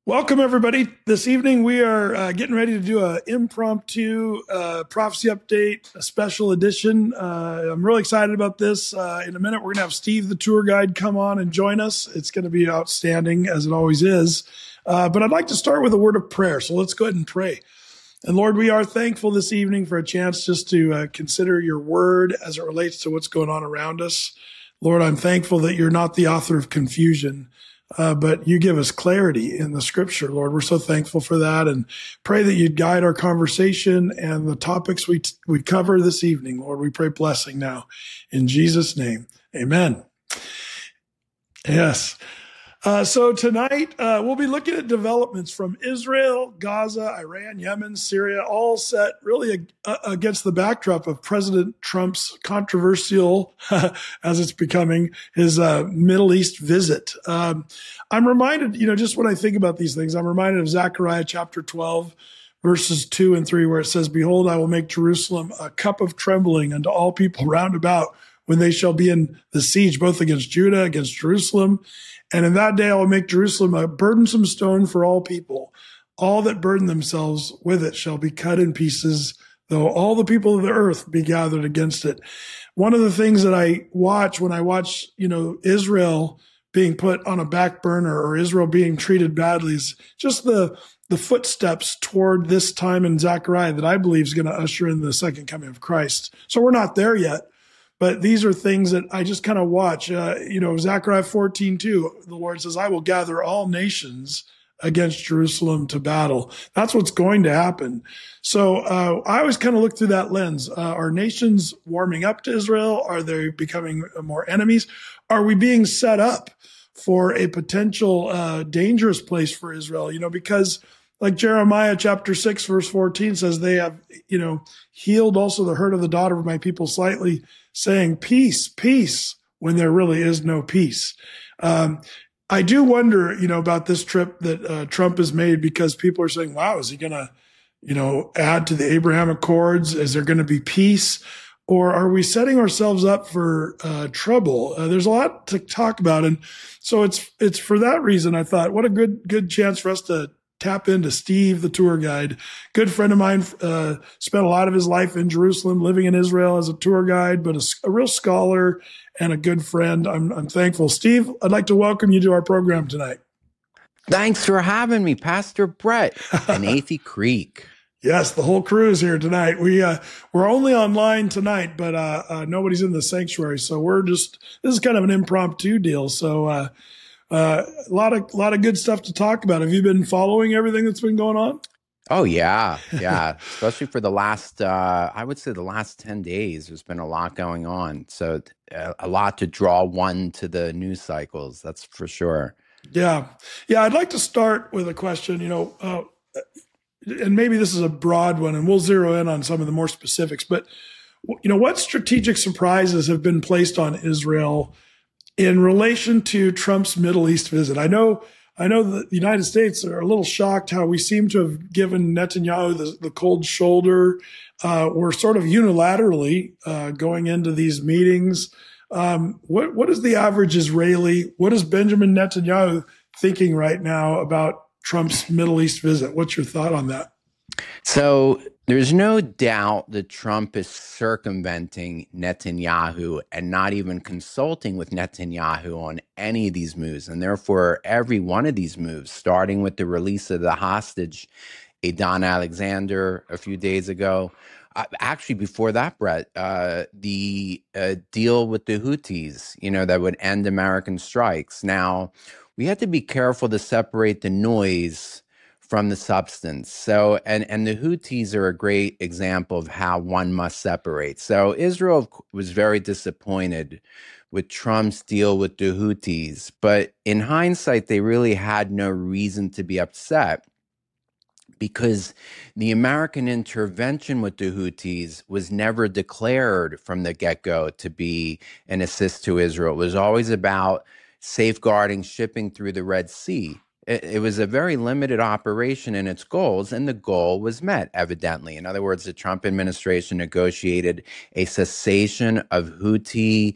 Welcome, everybody. This evening, we are getting ready to do an impromptu prophecy update, a special edition. I'm really excited about this. In a minute, we're going to have Steve, the tour guide, come on and join us. It's going to be outstanding, as it always is. But I'd like to start with a word of prayer. So let's go ahead and pray. And Lord, we are thankful this evening for a chance just to consider your word as it relates to what's going on around us. Lord, I'm thankful that you're not the author of confusion. But you give us clarity in the scripture, Lord. We're so thankful for that, and pray that you'd guide our conversation and the topics we cover this evening, Lord. We pray blessing now in Jesus' name. Amen. Yes. So tonight, we'll be looking at developments from Israel, Gaza, Iran, Yemen, Syria, all set really against the backdrop of President Trump's controversial, as it's becoming, his Middle East visit. I'm reminded, just when I think about these things, I'm reminded of Zechariah chapter 12, verses 2 and 3, where it says, "Behold, I will make Jerusalem a cup of trembling unto all people round about, when they shall be in the siege, both against Judah, against Jerusalem. And in that day I will make Jerusalem a burdensome stone for all people. All that burden themselves with it shall be cut in pieces, though all the people of the earth be gathered against it." One of the things that I watch when I watch, Israel being put on a back burner or Israel being treated badly is just the footsteps toward this time in Zechariah that I believe is going to usher in the second coming of Christ. So we're not there yet. But these are things that I just kind of watch. Zechariah 14:2, the Lord says, "I will gather all nations against Jerusalem to battle." That's what's going to happen. So I always kind of look through that lens. Are nations warming up to Israel? Are they becoming more enemies? Are we being set up for a potential dangerous place for Israel? Because like Jeremiah chapter 6, verse 14 says, they have, healed also the hurt of the daughter of my people slightly, saying, "Peace, peace," when there really is no peace. I do wonder, about this trip that Trump has made, because people are saying, wow, is he going to, add to the Abraham Accords? Is there going to be peace? Or are we setting ourselves up for trouble? There's a lot to talk about. And so it's for that reason, I thought, what a good chance for us to tap into Steve, the tour guide. Good friend of mine, spent a lot of his life in Jerusalem, living in Israel as a tour guide, but a real scholar and a good friend. I'm thankful. Steve, I'd like to welcome you to our program tonight. Thanks for having me, Pastor Brett and Athey Creek. Yes, the whole crew is here tonight. We're only online tonight, but nobody's in the sanctuary, so this is kind of an impromptu deal. So a lot of good stuff to talk about. Have you been following everything that's been going on? Oh, yeah. Especially for the last, I would say the last 10 days, there's been a lot going on. So a lot to draw one to the news cycles, that's for sure. Yeah. I'd like to start with a question, and maybe this is a broad one, and we'll zero in on some of the more specifics, but, what strategic surprises have been placed on Israel in relation to Trump's Middle East visit? I know the United States are a little shocked how we seem to have given Netanyahu the cold shoulder. We're sort of unilaterally going into these meetings. What is the average Israeli? What is Benjamin Netanyahu thinking right now about Trump's Middle East visit? What's your thought on that? So there's no doubt that Trump is circumventing Netanyahu and not even consulting with Netanyahu on any of these moves. And therefore, every one of these moves, starting with the release of the hostage, Adon Alexander, a few days ago, actually before that, Brett, the deal with the Houthis, that would end American strikes. Now, we have to be careful to separate the noise from the substance. So, and the Houthis are a great example of how one must separate. So Israel was very disappointed with Trump's deal with the Houthis, but in hindsight, they really had no reason to be upset, because the American intervention with the Houthis was never declared from the get-go to be an assist to Israel. It was always about safeguarding shipping through the Red Sea. It was a very limited operation in its goals, and the goal was met, evidently. In other words, the Trump administration negotiated a cessation of Houthi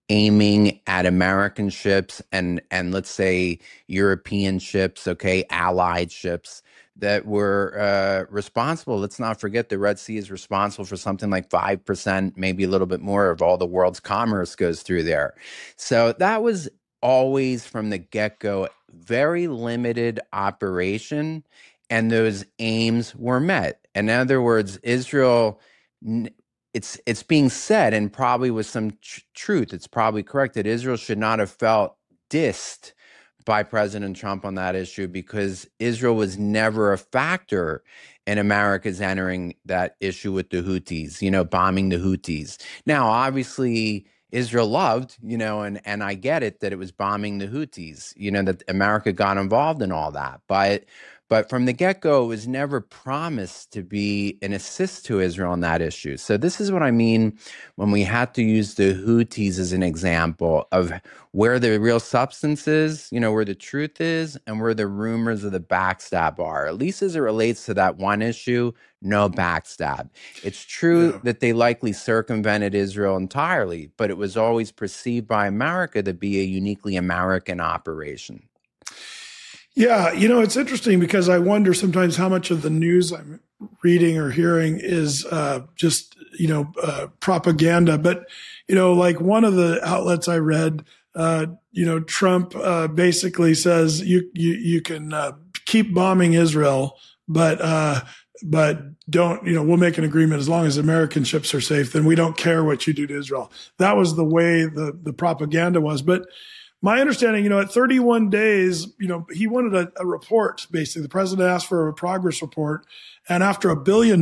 aiming at American ships and let's say European ships, okay, allied ships that were responsible. Let's not forget the Red Sea is responsible for something like 5%, maybe a little bit more of all the world's commerce goes through there. So that was always from the get-go very limited operation, and those aims were met. In other words, Israel, it's being said, and probably with some truth, it's probably correct that Israel should not have felt dissed by President Trump on that issue, because Israel was never a factor in America's entering that issue with the Houthis, bombing the Houthis. Now, obviously, Israel loved, and I get it that it was bombing the Houthis, that America got involved in all that. But from the get-go, it was never promised to be an assist to Israel on that issue. So this is what I mean when we had to use the Houthis as an example of where the real substance is, where the truth is, and where the rumors of the backstab are. At least as it relates to that one issue, no backstab. It's true that they likely circumvented Israel entirely, but it was always perceived by America to be a uniquely American operation. Yeah, it's interesting because I wonder sometimes how much of the news I'm reading or hearing is just propaganda. But like one of the outlets I read, Trump basically says you can keep bombing Israel, but don't, we'll make an agreement as long as American ships are safe. Then we don't care what you do to Israel. That was the way the propaganda was, but. My understanding, at 31 days, he wanted a report, basically. The president asked for a progress report. And after $1 billion,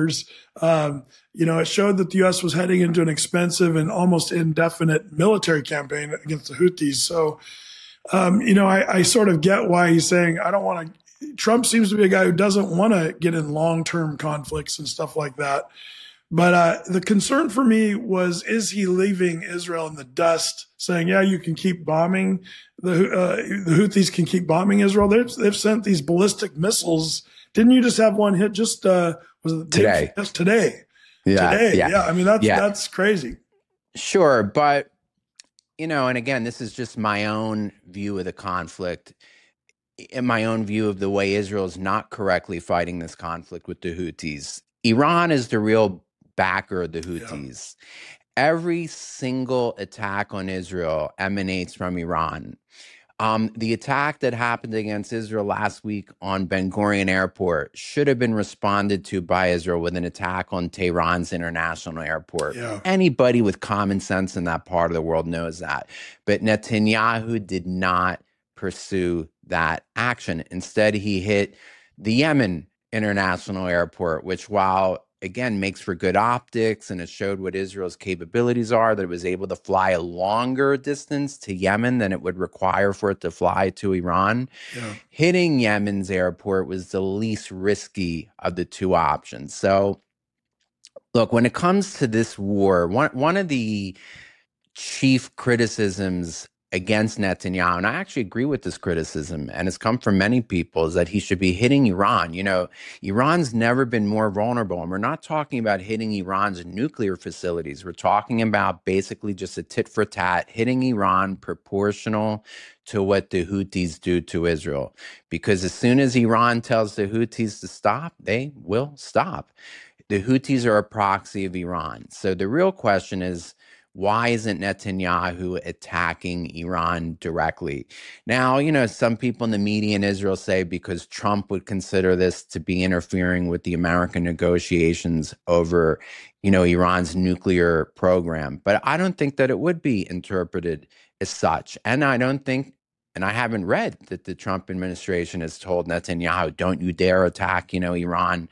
it showed that the U.S. was heading into an expensive and almost indefinite military campaign against the Houthis. So, I sort of get why he's saying, I don't want to. Trump seems to be a guy who doesn't want to get in long-term conflicts and stuff like that. But the concern for me was, is he leaving Israel in the dust, saying, yeah, you can keep bombing, the Houthis can keep bombing Israel? They've sent these ballistic missiles. Didn't you just have one hit just was it today? Just today. Yeah. Today. Yeah. I mean, that's crazy. Sure. But, and again, this is just my own view of the conflict, in my own view of the way Israel is not correctly fighting this conflict with the Houthis. Iran is the real backer of the Houthis. Yeah. Every single attack on Israel emanates from Iran. The attack that happened against Israel last week on Ben Gurion Airport should have been responded to by Israel with an attack on Tehran's international airport. Yeah. Anybody with common sense in that part of the world knows that. But Netanyahu did not pursue that action. Instead, he hit the Yemen international airport, which, while again makes for good optics and it showed what Israel's capabilities are, that it was able to fly a longer distance to Yemen than it would require for it to fly to Iran. Yeah. Hitting Yemen's airport was the least risky of the two options. So look, when it comes to this war, one of the chief criticisms against Netanyahu, and I actually agree with this criticism, and it's come from many people, is that he should be hitting Iran. Iran's never been more vulnerable, and we're not talking about hitting Iran's nuclear facilities. We're talking about basically just a tit for tat, hitting Iran proportional to what the Houthis do to Israel. Because as soon as Iran tells the Houthis to stop, they will stop. The Houthis are a proxy of Iran. So the real question is, why isn't Netanyahu attacking Iran directly? Now, some people in the media in Israel say because Trump would consider this to be interfering with the American negotiations over, Iran's nuclear program. But I don't think that it would be interpreted as such. And I don't think, and I haven't read that the Trump administration has told Netanyahu, don't you dare attack, Iran,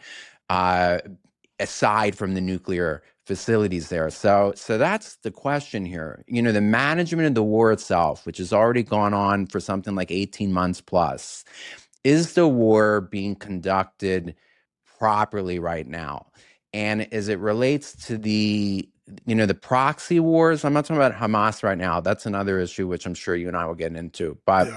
aside from the nuclear facilities there. So that's the question here. The management of the war itself, which has already gone on for something like 18 months plus, is the war being conducted properly right now? And as it relates to the proxy wars, I'm not talking about Hamas right now. That's another issue, which I'm sure you and I will get into. But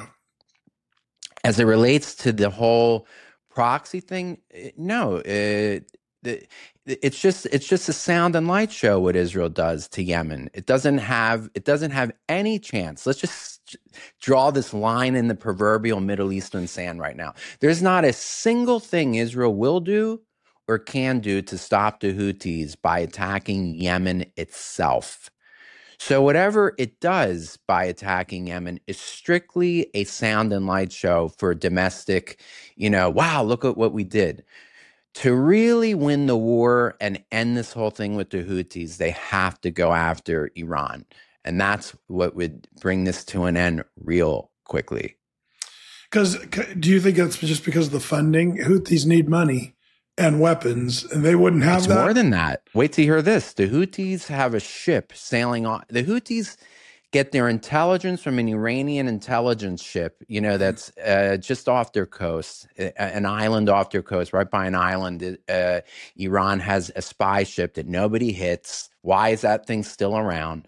as it relates to the whole proxy thing, no, the, it's just a sound and light show what Israel does to Yemen. It doesn't have any chance. Let's just draw this line in the proverbial Middle Eastern sand right now. There's not a single thing Israel will do or can do to stop the Houthis by attacking Yemen itself. So whatever it does by attacking Yemen is strictly a sound and light show for domestic, wow, look at what we did. To really win the war and end this whole thing with the Houthis, they have to go after Iran. And that's what would bring this to an end real quickly. Because do you think that's just because of the funding? Houthis need money and weapons, and they wouldn't have It's that. more than that. Wait to hear this. The Houthis have a ship sailing on. The Houthis get their intelligence from an Iranian intelligence ship, that's just off their coast, an island off their coast, right by an island. Iran has a spy ship that nobody hits. Why is that thing still around?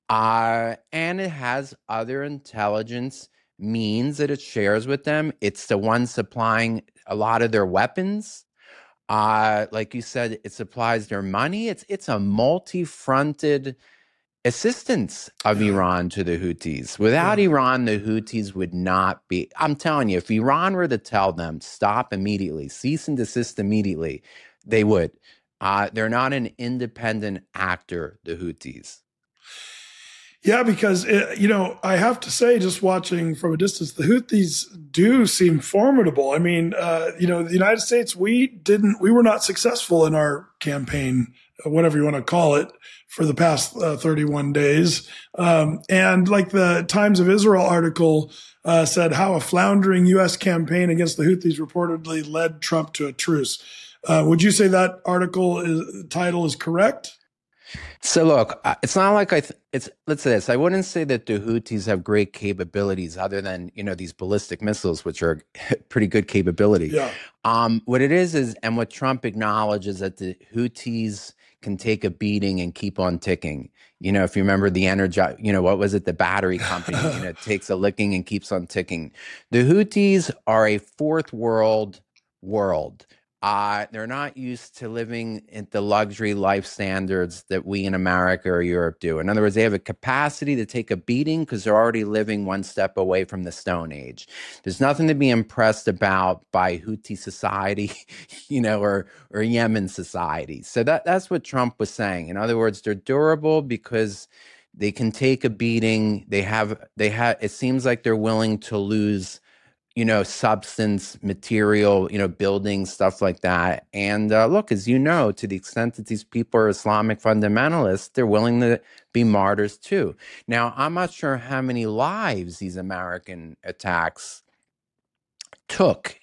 And it has other intelligence means that it shares with them. It's the one supplying a lot of their weapons. Like you said, it supplies their money. It's a multi-fronted assistance of Iran to the Houthis. Without Iran, the Houthis would not be. I'm telling you, if Iran were to tell them stop immediately, cease and desist immediately, they would. They're not an independent actor, the Houthis. Yeah, because I have to say, just watching from a distance, the Houthis do seem formidable. I mean, the United States, we were not successful in our campaign, whatever you want to call it, for the past 31 days. And like the Times of Israel article said, how a floundering U.S. campaign against the Houthis reportedly led Trump to a truce. Would you say that title is correct? So look, it's not like let's say this. I wouldn't say that the Houthis have great capabilities other than, these ballistic missiles, which are pretty good capability. Yeah. What it is, and what Trump acknowledges that the Houthis can take a beating and keep on ticking. If you remember the energy, what was it? The battery company, takes a licking and keeps on ticking. The Houthis are a fourth world. They're not used to living at the luxury life standards that we in America or Europe do. In other words, they have a capacity to take a beating because they're already living one step away from the Stone Age. There's nothing to be impressed about by Houthi society, or Yemen society. So that's what Trump was saying. In other words, they're durable because they can take a beating. They have. It seems like they're willing to lose substance, material, buildings, stuff like that. And look, as you know, to the extent that these people are Islamic fundamentalists, they're willing to be martyrs too. Now, I'm not sure how many lives these American attacks took.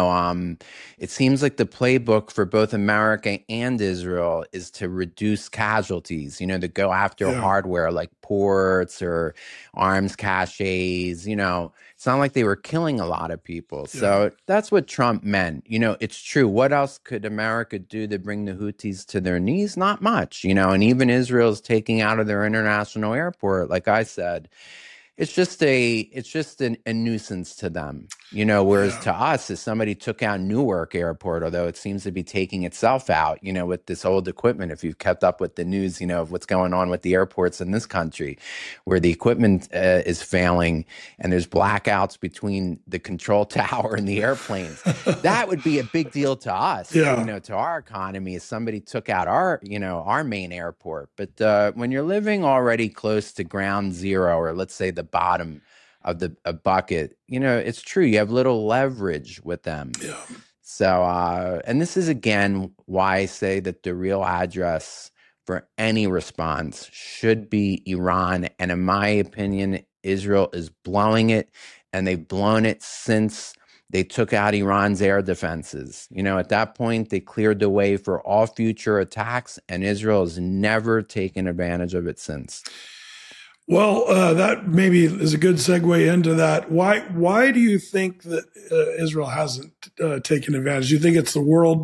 It seems like the playbook for both America and Israel is to reduce casualties, to go after hardware like ports or arms caches. It's not like they were killing a lot of people. So that's what Trump meant. It's true. What else could America do to bring the Houthis to their knees? Not much, and even Israel's taking out of their international airport, like I said. It's just a nuisance to them, whereas to us, if somebody took out Newark Airport, although it seems to be taking itself out, with this old equipment, if you've kept up with the news, of what's going on with the airports in this country, where the equipment is failing and there's blackouts between the control tower and the airplanes, that would be a big deal to us, to our economy, if somebody took out our main airport. But when you're living already close to ground zero, or let's say the bottom of the bucket, it's true. You have little leverage with them. Yeah. So, and this is again why I say that the real address for any response should be Iran. And in my opinion, Israel is blowing it, and they've blown it since they took out Iran's air defenses. At that point, they cleared the way for all future attacks, and Israel has never taken advantage of it since. Well, that maybe is a good segue into that. Why do you think that Israel hasn't taken advantage? Do you think it's the world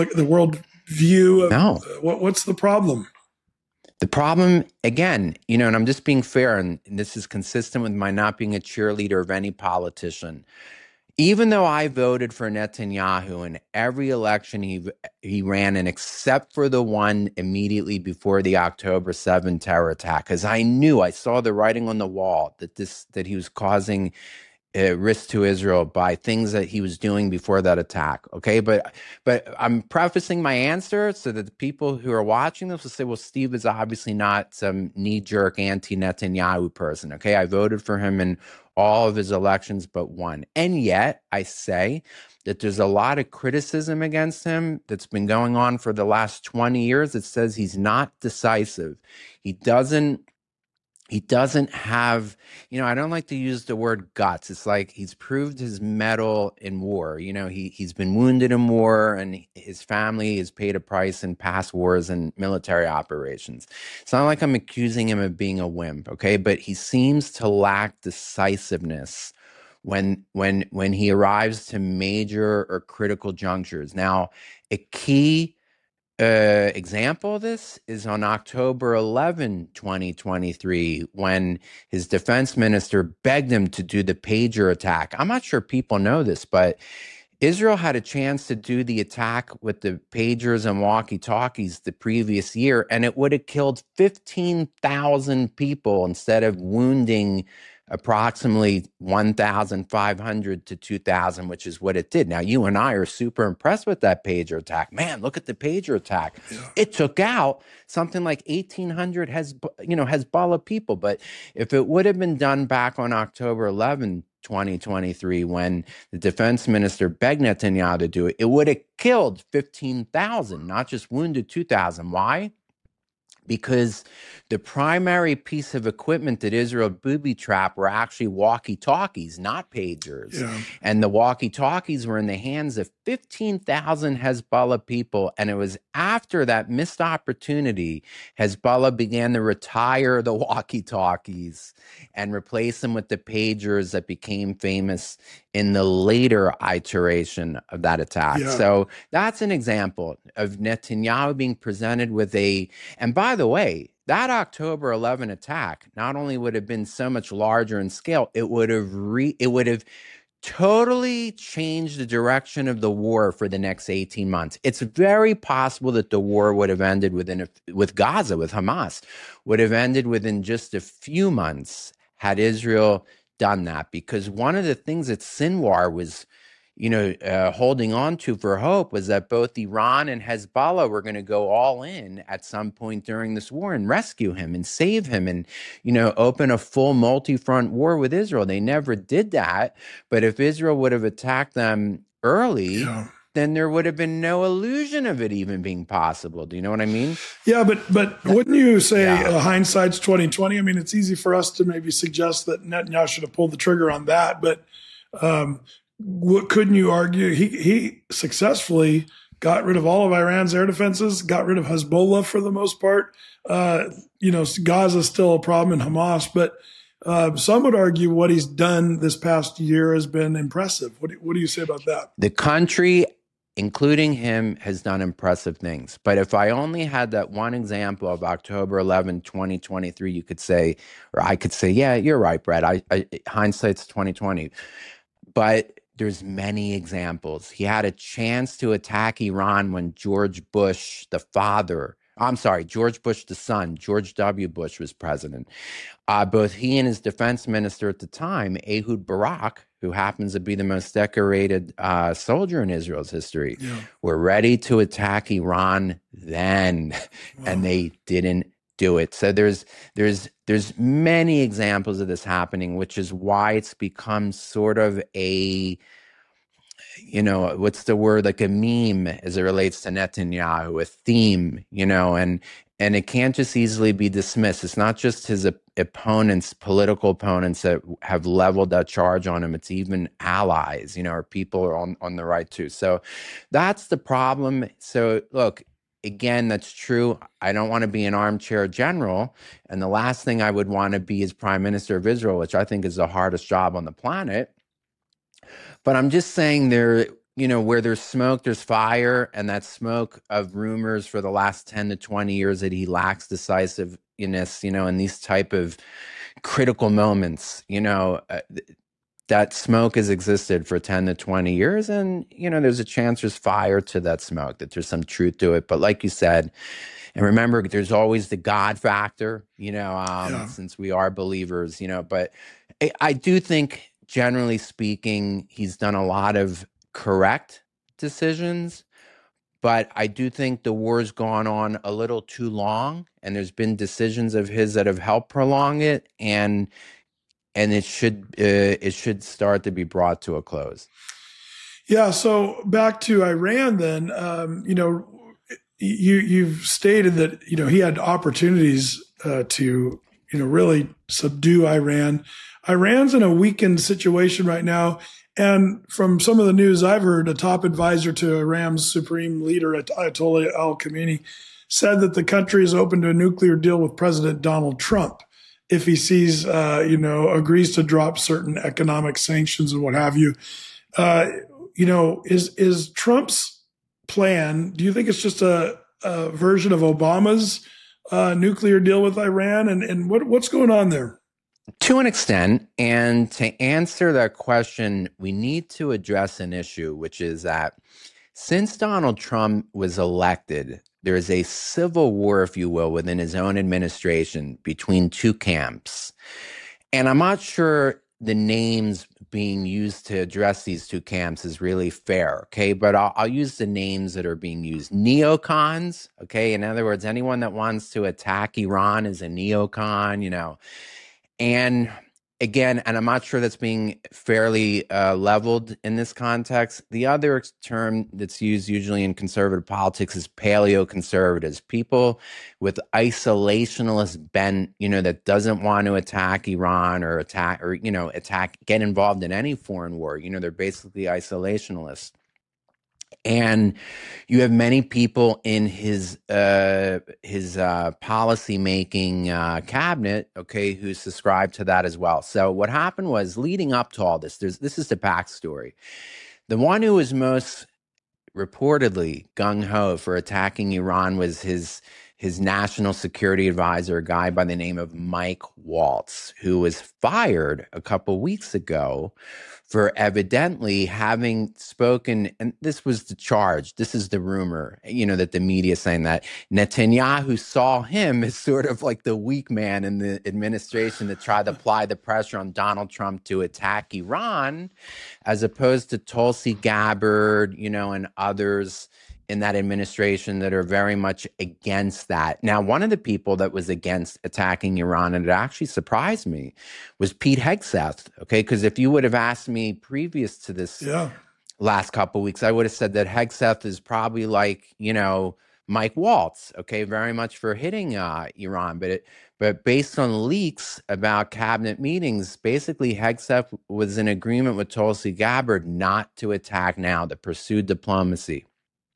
view? No. What's the problem? The problem, again, and I'm just being fair, and this is consistent with my not being a cheerleader of any politician. Even though I voted for Netanyahu in every election he ran in, except for the one immediately before the October 7 terror attack, because I saw the writing on the wall that he was causing risk to Israel by things that he was doing before that attack. Okay, but I'm prefacing my answer so that the people who are watching this will say, "Well, Steve is obviously not some knee-jerk anti-Netanyahu person." Okay, I voted for him in all of his elections but one, and yet I say that there's a lot of criticism against him that's been going on for the last 20 years. It says he's not decisive. He doesn't he doesn't have, I don't like to use the word guts. It's like he's proved his mettle in war. He's been wounded in war, and his family has paid a price in past wars and military operations. It's not like I'm accusing him of being a wimp, okay? But he seems to lack decisiveness when he arrives to major or critical junctures. Now, a key example of this is on October 11, 2023, when his defense minister begged him to do the pager attack. I'm not sure people know this, but Israel had a chance to do the attack with the pagers and walkie-talkies the previous year, and it would have killed 15,000 people instead of wounding approximately 1,500 to 2,000, which is what it did. Now, you and I are super impressed with that pager attack. Man, look at the pager attack. Yeah. It took out something like 1,800 Hezbollah people. But if it would have been done back on October 11, 2023, when the defense minister begged Netanyahu to do it, it would have killed 15,000, not just wounded 2,000. Why? Because the primary piece of equipment that Israel booby-trapped were actually walkie-talkies, not pagers. Yeah. And the walkie-talkies were in the hands of 15,000 Hezbollah people. And it was after that missed opportunity, Hezbollah began to retire the walkie-talkies and replace them with the pagers that became famous in the later iteration of that attack. Yeah. So that's an example of Netanyahu being presented with and by the way, that October 11 attack not only would have been so much larger in scale, it would have totally changed the direction of the war for the next 18 months. It's very possible that the war would have ended with Gaza, with Hamas, would have ended within just a few months had Israel done that. Because one of the things that Sinwar was holding on to for hope was that both Iran and Hezbollah were going to go all in at some point during this war and rescue him and save him and, open a full multi-front war with Israel. They never did that. But if Israel would have attacked them early, then there would have been no illusion of it even being possible. Do you know what I mean? Yeah, but wouldn't you say hindsight's 2020? I mean, it's easy for us to maybe suggest that Netanyahu should have pulled the trigger on that, but what couldn't you argue? He successfully got rid of all of Iran's air defenses, got rid of Hezbollah for the most part. Gaza's still a problem in Hamas, but some would argue what he's done this past year has been impressive. What do you say about that? The country, including him, has done impressive things. But if I only had that one example of October 11, 2023, you could say, or I could say, yeah, you're right, Brett. Hindsight's 2020. But there's many examples. He had a chance to attack Iran when George Bush, the son, George W. Bush was president. Both he and his defense minister at the time, Ehud Barak, who happens to be the most decorated soldier in Israel's history, were ready to attack Iran then, and they didn't do it. So there's many examples of this happening, which is why it's become sort of a, what's the word, like a meme as it relates to Netanyahu, a theme, and it can't just easily be dismissed. It's not just his political opponents that have leveled that charge on him. It's even allies, or people are on the right too. So that's the problem. So look, again, that's true. I don't want to be an armchair general. And the last thing I would want to be is Prime Minister of Israel, which I think is the hardest job on the planet. But I'm just saying where there's smoke, there's fire. And that smoke of rumors for the last 10 to 20 years that he lacks decisiveness, in these type of critical moments, that smoke has existed for 10 to 20 years. And, there's a chance there's fire to that smoke, that there's some truth to it. But like you said, and remember, there's always the God factor, Yeah. since we are believers, but I do think, generally speaking, he's done a lot of correct decisions. But I do think the war's gone on a little too long, and there's been decisions of his that have helped prolong it, and it should start to be brought to a close. Yeah. So back to Iran, then, you've stated that, he had opportunities to, really subdue Iran. Iran's in a weakened situation right now. And from some of the news I've heard, a top advisor to Iran's supreme leader, Ayatollah Al Khamenei, said that the country is open to a nuclear deal with President Donald Trump if he sees, agrees to drop certain economic sanctions and what have you. Uh, is Trump's plan? Do you think it's just a version of Obama's nuclear deal with Iran? And what's going on there? To an extent, and to answer that question, we need to address an issue, which is that since Donald Trump was elected, there is a civil war, if you will, within his own administration between two camps. And I'm not sure the names being used to address these two camps is really fair, okay? But I'll use the names that are being used. Neocons, okay? In other words, anyone that wants to attack Iran is a neocon, And again, and I'm not sure that's being fairly leveled in this context. The other term that's used usually in conservative politics is paleoconservatives, people with isolationist bent, that doesn't want to attack Iran or get involved in any foreign war. They're basically isolationists. And you have many people in his policy making cabinet, okay, who subscribe to that as well. So what happened was, leading up to all this, this is the backstory. The one who was most reportedly gung ho for attacking Iran was his national security advisor, a guy by the name of Mike Waltz, who was fired a couple weeks ago for evidently having spoken, and this was the charge, this is the rumor, that the media is saying, that Netanyahu saw him as sort of like the weak man in the administration to try to apply the pressure on Donald Trump to attack Iran, as opposed to Tulsi Gabbard, and others in that administration that are very much against that. Now, one of the people that was against attacking Iran, and it actually surprised me, was Pete Hegseth, okay? Because if you would have asked me previous to this last couple of weeks, I would have said that Hegseth is probably like, Mike Waltz, okay, very much for hitting Iran. But based on leaks about cabinet meetings, basically Hegseth was in agreement with Tulsi Gabbard not to attack now, to pursue diplomacy.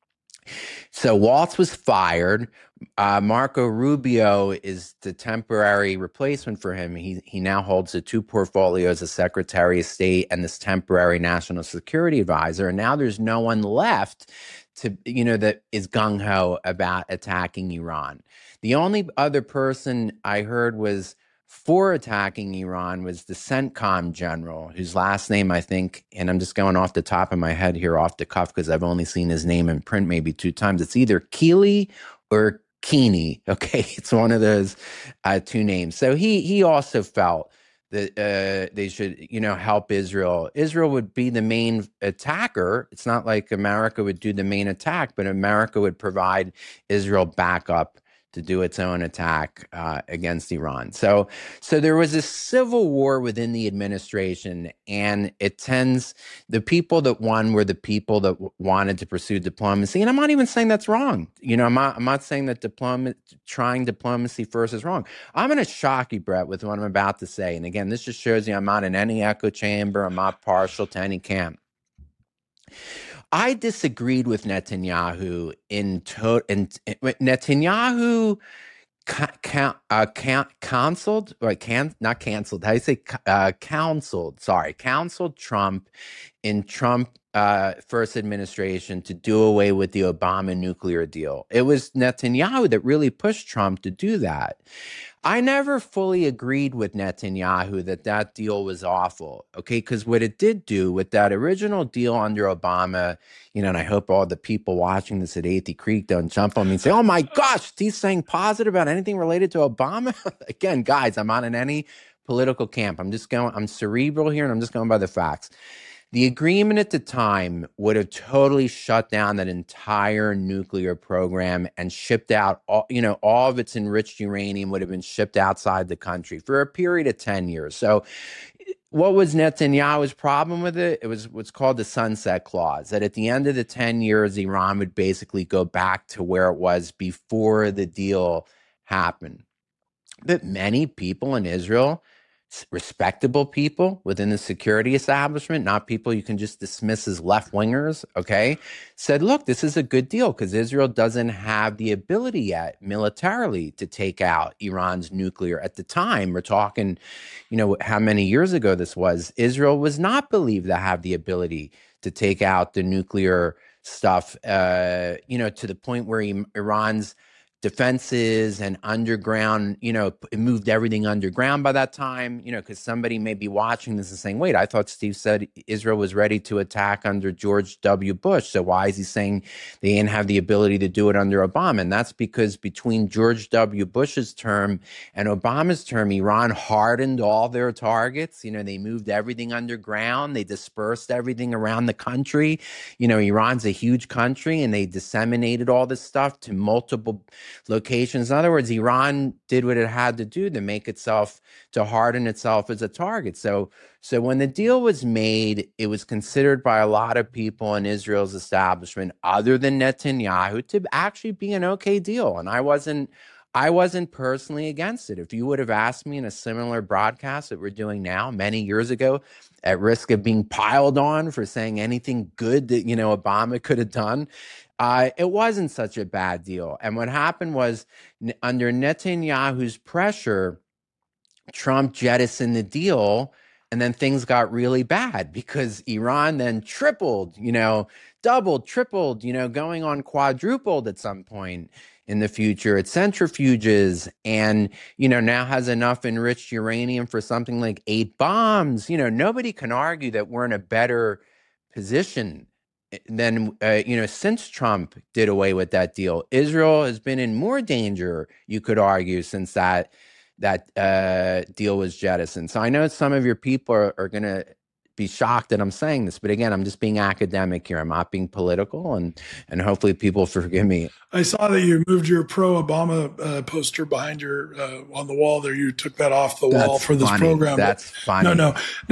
So Waltz was fired. Marco Rubio is the temporary replacement for him. He now holds the two portfolios as Secretary of State and this temporary national security advisor. And now there's no one left that is gung ho about attacking Iran. The only other person I heard was for attacking Iran was the CENTCOM general, whose last name, I think, and I'm just going off the top of my head here off the cuff because I've only seen his name in print maybe 2 times. It's either Keeley or Keeney. Okay, it's one of those 2 names. So he also felt that they should, help Israel. Israel would be the main attacker. It's not like America would do the main attack, but America would provide Israel backup to do its own attack against Iran. So there was a civil war within the administration, and the people that won were the people that wanted to pursue diplomacy. And I'm not even saying that's wrong. I'm not saying that trying diplomacy first is wrong. I'm going to shock you, Brett, with what I'm about to say. And again, this just shows you I'm not in any echo chamber. I'm not partial to any camp. I disagreed with Netanyahu Netanyahu counseled, not canceled. How do you say counseled? Sorry, counseled Trump in Trump first administration to do away with the Obama nuclear deal. It was Netanyahu that really pushed Trump to do that. I never fully agreed with Netanyahu that that deal was awful, okay? Because what it did do with that original deal under Obama, and I hope all the people watching this at Athey Creek don't jump on me and say, oh my gosh, he's saying positive about anything related to Obama. Again, guys, I'm not in any political camp. I'm cerebral here and I'm just going by the facts. The agreement at the time would have totally shut down that entire nuclear program and shipped out all of its enriched uranium would have been shipped outside the country for a period of 10 years. So what was Netanyahu's problem with it? It was what's called the sunset clause, that at the end of the 10 years, Iran would basically go back to where it was before the deal happened. But many people in Israel, respectable people within the security establishment, not people you can just dismiss as left-wingers, okay, said, look, this is a good deal because Israel doesn't have the ability yet militarily to take out Iran's nuclear. At the time, we're talking, how many years ago this was, Israel was not believed to have the ability to take out the nuclear stuff, to the point where Iran's defenses and underground, it moved everything underground by that time, because somebody may be watching this and saying, wait, I thought Steve said Israel was ready to attack under George W. Bush. So why is he saying they didn't have the ability to do it under Obama? And that's because between George W. Bush's term and Obama's term, Iran hardened all their targets. They moved everything underground. They dispersed everything around the country. Iran's a huge country and they disseminated all this stuff to multiple locations. In other words, Iran did what it had to do to harden itself as a target. So when the deal was made, it was considered by a lot of people in Israel's establishment, other than Netanyahu, to actually be an okay deal. And I wasn't personally against it. If you would have asked me in a similar broadcast that we're doing now many years ago, at risk of being piled on for saying anything good that, Obama could have done, it wasn't such a bad deal. And what happened was, under Netanyahu's pressure, Trump jettisoned the deal, and then things got really bad because Iran then tripled, doubled, tripled, going on quadrupled at some point in the future. Its centrifuges, and, now has enough enriched uranium for something like 8 bombs. Nobody can argue that we're in a better position than, since Trump did away with that deal. Israel has been in more danger, you could argue, since that deal was jettisoned. So I know some of your people are going to be shocked that I'm saying this, but again, I'm just being academic here. I'm not being political, and hopefully people forgive me. I saw that you moved your pro-Obama poster behind your on the wall there. You took that off the wall for this program. That's funny. No.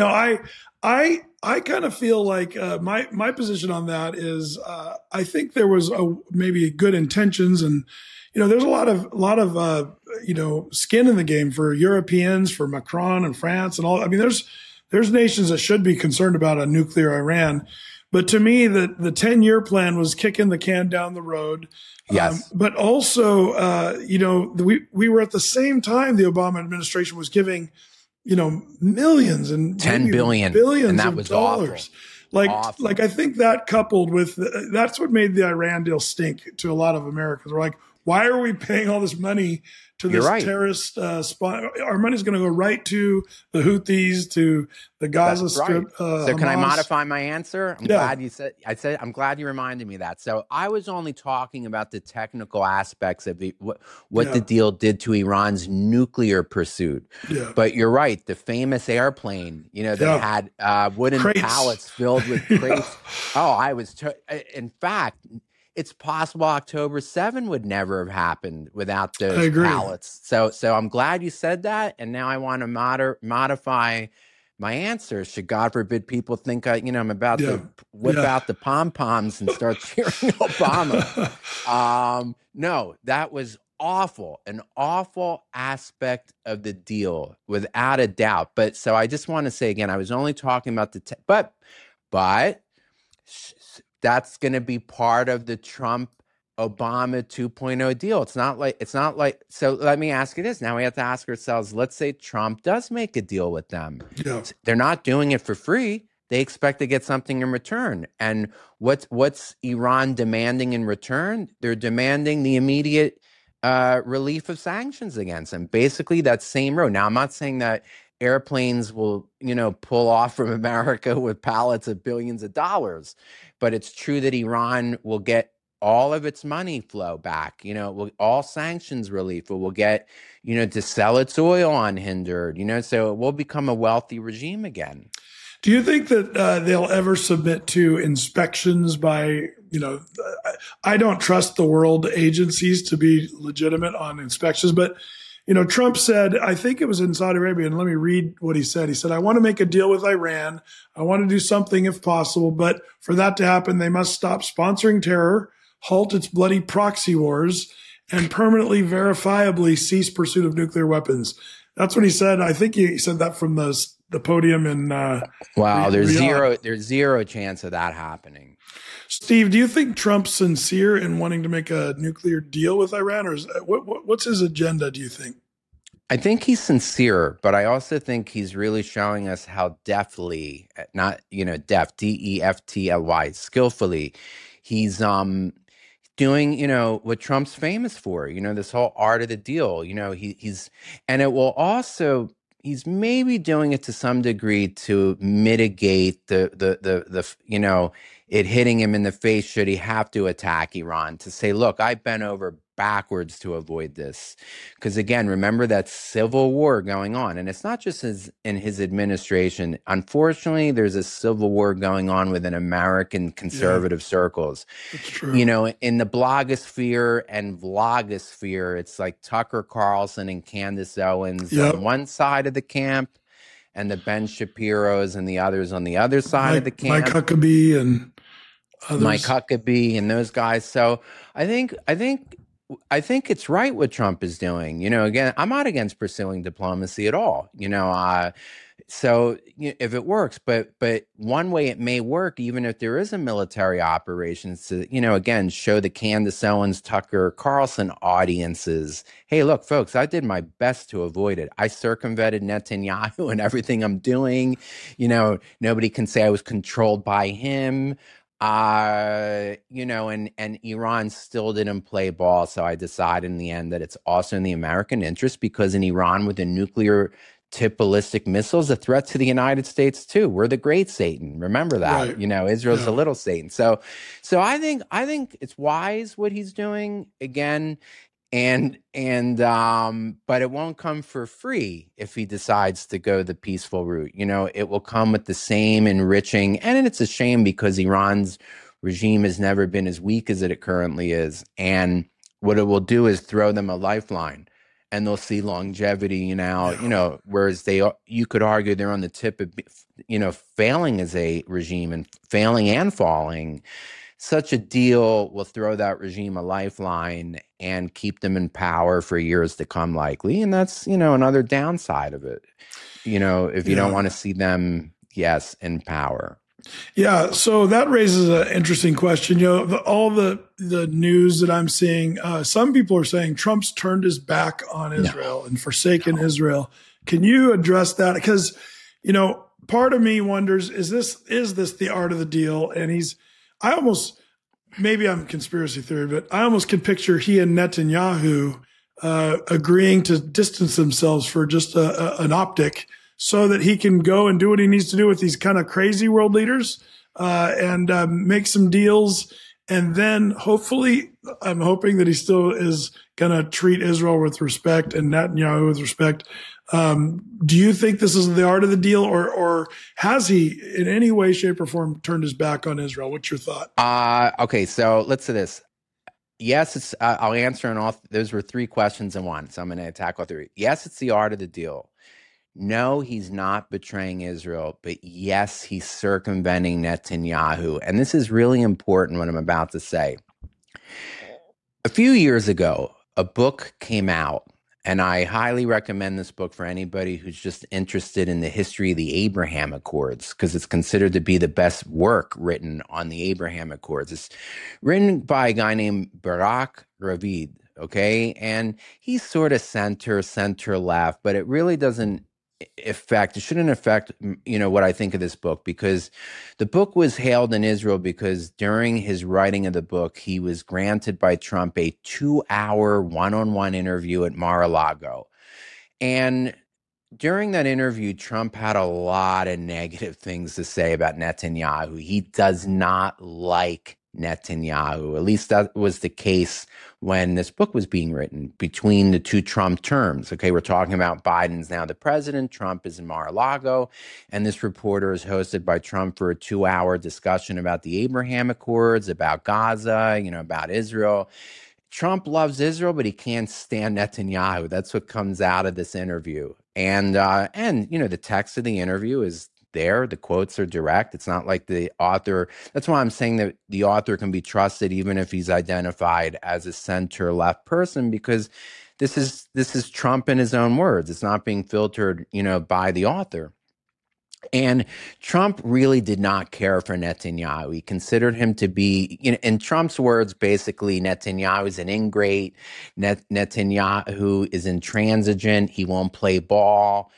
I kind of feel like my position on that is I think there was maybe good intentions, and there's a lot of skin in the game for Europeans, for Macron and France and all. I mean, there's nations that should be concerned about a nuclear Iran. But to me, the 10-year plan was kicking the can down the road. Yes. But also, we were at the same time the Obama administration was giving, millions and $10 billion, billions and that of was dollars. Awful. Like I think that coupled with that's what made the Iran deal stink to a lot of Americans. We're like, why are we paying all this money to this terrorist spot? Our money's going to go right to the Houthis, to the Gaza Strip. So Hamas. Can I modify my answer? I'm glad you reminded me of that. So I was only talking about the technical aspects of what the deal did to Iran's nuclear pursuit. Yeah. But you're right. The famous airplane, that had wooden crates. Pallets filled with crates. In fact, it's possible October 7 would never have happened without those pallets. So I'm glad you said that, and now I want to modify my answer. Should God forbid people think I'm about to whip out the pom-poms and start cheering Obama. No, that was awful, an awful aspect of the deal, without a doubt. But so I just want to say again, I was only talking about but that's going to be part of the Trump Obama 2.0 deal. It's not like, so let me ask you this. Now we have to ask ourselves, let's say Trump does make a deal with them. Yeah. They're not doing it for free. they expect to get something in return. And what's Iran demanding in return? They're demanding the immediate relief of sanctions against them. Basically, that same road. Now, I'm not saying that airplanes will, pull off from America with pallets of billions of dollars, but it's true that Iran will get all of its money flow back. All sanctions relief. It will get, to sell its oil unhindered. So it will become a wealthy regime again. Do you think that they'll ever submit to inspections by, I don't trust the world agencies to be legitimate on inspections, but, Trump said, I think it was in Saudi Arabia, and let me read what he said. He said, I want to make a deal with Iran. I want to do something if possible, but for that to happen, they must stop sponsoring terror, halt its bloody proxy wars, and permanently, verifiably cease pursuit of nuclear weapons. That's what he said. I think he said that from the podium in wow, there's zero chance of that happening. Steve, do you think Trump's sincere in wanting to make a nuclear deal with Iran, or what's his agenda, do you think? I think he's sincere, but I also think he's really showing us how deftly, not, deft, DEFTLY, skillfully, he's doing, what Trump's famous for, this whole art of the deal. And it will also, he's maybe doing it to some degree to mitigate the it hitting him in the face should he have to attack Iran, to say, look, I bent over backwards to avoid this. Because again, remember that civil war going on, and it's not just in his administration. Unfortunately, there's a civil war going on within American conservative circles. That's true. In the blogosphere and vlogosphere, it's like Tucker Carlson and Candace Owens on one side of the camp, and the Ben Shapiros and the others on the other side of the camp. Mike Huckabee and others. Mike Huckabee and those guys. So I think it's right what Trump is doing. Again, I'm not against pursuing diplomacy at all. So if it works, but one way it may work, even if there is a military operation, is to, again, show the Candace Owens, Tucker Carlson audiences, hey, look, folks, I did my best to avoid it. I circumvented Netanyahu and everything I'm doing. Nobody can say I was controlled by him. And Iran still didn't play ball. So I decided in the end that it's also in the American interest, because in Iran with the nuclear tip ballistic missiles, a threat to the United States too. We're the great Satan. Remember that, right. Israel's the little Satan. So I think it's wise what he's doing again. But it won't come for free if he decides to go the peaceful route. It will come with the same enriching, and it's a shame because Iran's regime has never been as weak as it currently is. And what it will do is throw them a lifeline, and they'll see longevity, whereas you could argue they're on the tip of, failing as a regime and failing and falling. Such a deal will throw that regime a lifeline and keep them in power for years to come, likely. And that's, another downside of it, if you don't want to see them, in power. Yeah. So that raises an interesting question. All the news that I'm seeing, some people are saying Trump's turned his back on Israel and forsaken Israel. Can you address that? Because, part of me wonders, is this the art of the deal? And maybe I'm conspiracy theory, but I almost can picture he and Netanyahu agreeing to distance themselves for just an optic, so that he can go and do what he needs to do with these kind of crazy world leaders and make some deals. And then hopefully, I'm hoping that he still is going to treat Israel with respect and Netanyahu with respect. Do you think this is the art of the deal, or has he in any way, shape, or form turned his back on Israel? What's your thought? Okay, so let's say this. Yes, it's. I'll answer in all. Those were three questions in one, so I'm going to attack all three. Yes, it's the art of the deal. No, he's not betraying Israel, but yes, he's circumventing Netanyahu. And this is really important, what I'm about to say. A few years ago, a book came out, and I highly recommend this book for anybody who's just interested in the history of the Abraham Accords, because it's considered to be the best work written on the Abraham Accords. It's written by a guy named Barak Ravid, okay? And he's sort of center left, but it really doesn't affect, it shouldn't affect, what I think of this book, because the book was hailed in Israel because during his writing of the book, he was granted by Trump a 2-hour one-on-one interview at Mar-a-Lago. And during that interview, Trump had a lot of negative things to say about Netanyahu. He does not like Netanyahu. At least that was the case when this book was being written between the two Trump terms. Okay, we're talking about Biden's now the president, Trump is in Mar-a-Lago, and this reporter is hosted by Trump for a 2-hour discussion about the Abraham Accords, about Gaza, about Israel. Trump loves Israel, but he can't stand Netanyahu. That's what comes out of this interview. And the text of the interview is there. The quotes are direct. It's not like the author. That's why I'm saying that the author can be trusted, even if he's identified as a center left person, because this is Trump in his own words. It's not being filtered, by the author. And Trump really did not care for Netanyahu. He considered him to be, in Trump's words, basically, Netanyahu is an ingrate. Netanyahu is intransigent. He won't play ball.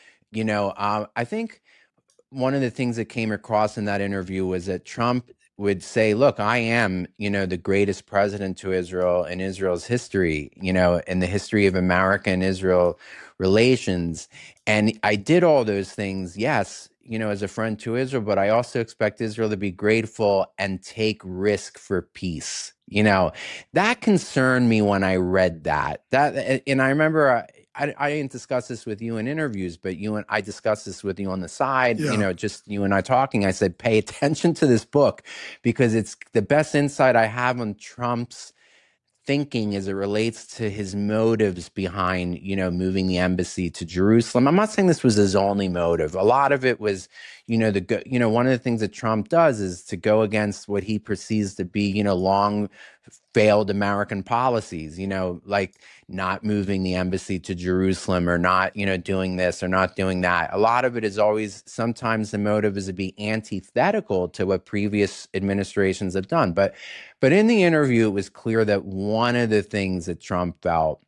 I think one of the things that came across in that interview was that Trump would say, look, I am, the greatest president to Israel in Israel's history, in the history of America and Israel relations. And I did all those things, yes, as a friend to Israel, but I also expect Israel to be grateful and take risk for peace. That concerned me when I read that. And I remember I didn't discuss this with you in interviews, but I discussed this with you on the side, just you and I talking. I said, pay attention to this book because it's the best insight I have on Trump's thinking as it relates to his motives behind, moving the embassy to Jerusalem. I'm not saying this was his only motive. A lot of it was, one of the things that Trump does is to go against what he perceives to be, long failed American policies, like not moving the embassy to Jerusalem or not, doing this or not doing that. A lot of it is always, sometimes the motive is to be antithetical to what previous administrations have done. But in the interview, it was clear that one of the things that Trump felt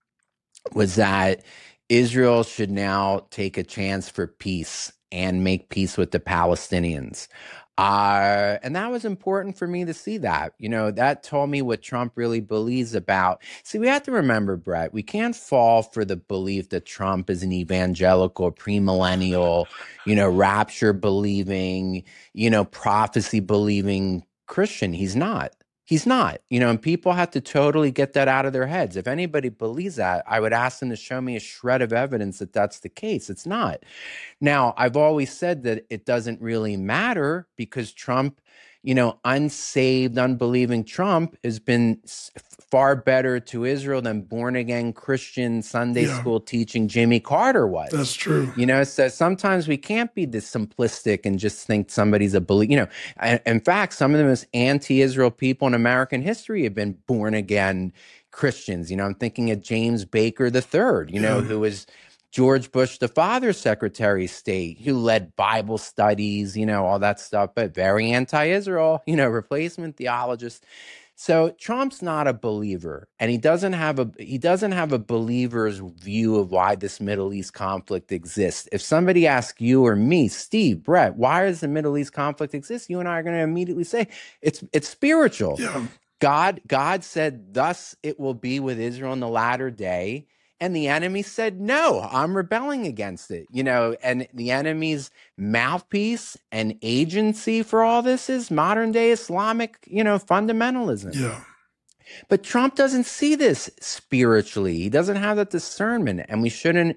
was that Israel should now take a chance for peace and make peace with the Palestinians. And that was important for me to see that. That told me what Trump really believes about. See, we have to remember, Brett, we can't fall for the belief that Trump is an evangelical, premillennial, rapture believing, prophecy believing Christian. He's not. He's not, and people have to totally get that out of their heads. If anybody believes that, I would ask them to show me a shred of evidence that that's the case. It's not. Now, I've always said that it doesn't really matter because Trump, unsaved, unbelieving Trump has been far better to Israel than born-again Christian Sunday school teaching Jimmy Carter was. That's true. So sometimes we can't be this simplistic and just think somebody's a believer. In fact, some of the most anti-Israel people in American history have been born-again Christians. I'm thinking of James Baker III, who was George Bush, the father's Secretary of State, who led Bible studies, all that stuff, but very anti-Israel, replacement theologist. So Trump's not a believer, and he doesn't have a believer's view of why this Middle East conflict exists. If somebody asks you or me, Steve, Brett, why does the Middle East conflict exist? You and I are going to immediately say it's spiritual. Yeah. God said, "Thus it will be with Israel in the latter day." And the enemy said, no, I'm rebelling against it, and the enemy's mouthpiece and agency for all this is modern day Islamic, fundamentalism. Yeah. But Trump doesn't see this spiritually. He doesn't have that discernment, and we shouldn't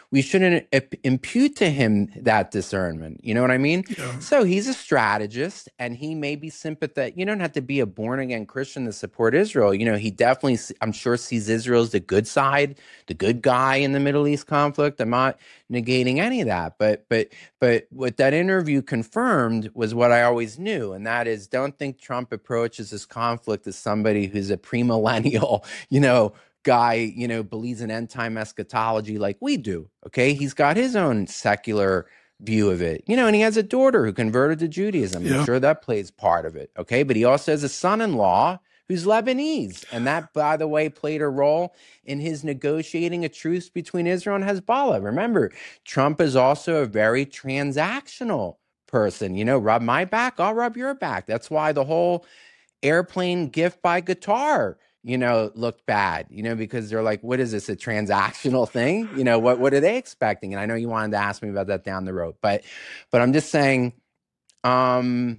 impute to him that discernment. You know what I mean? Yeah. So he's a strategist, and he may be sympathetic. You don't have to be a born-again Christian to support Israel. He definitely, I'm sure, sees Israel as the good side, the good guy in the Middle East conflict. I'm not negating any of that. But what that interview confirmed was what I always knew, and that is, don't think Trump approaches this conflict as somebody who's a premillennial, guy, believes in end-time eschatology like we do, okay? He's got his own secular view of it, and he has a daughter who converted to Judaism. I'm sure that plays part of it, okay? But he also has a son-in-law who's Lebanese. And that, by the way, played a role in his negotiating a truce between Israel and Hezbollah. Remember, Trump is also a very transactional person. Rub my back, I'll rub your back. That's why the whole airplane gift by Qatar, looked bad, because they're like, what is this, a transactional thing? What are they expecting? And I know you wanted to ask me about that down the road, but I'm just saying, so,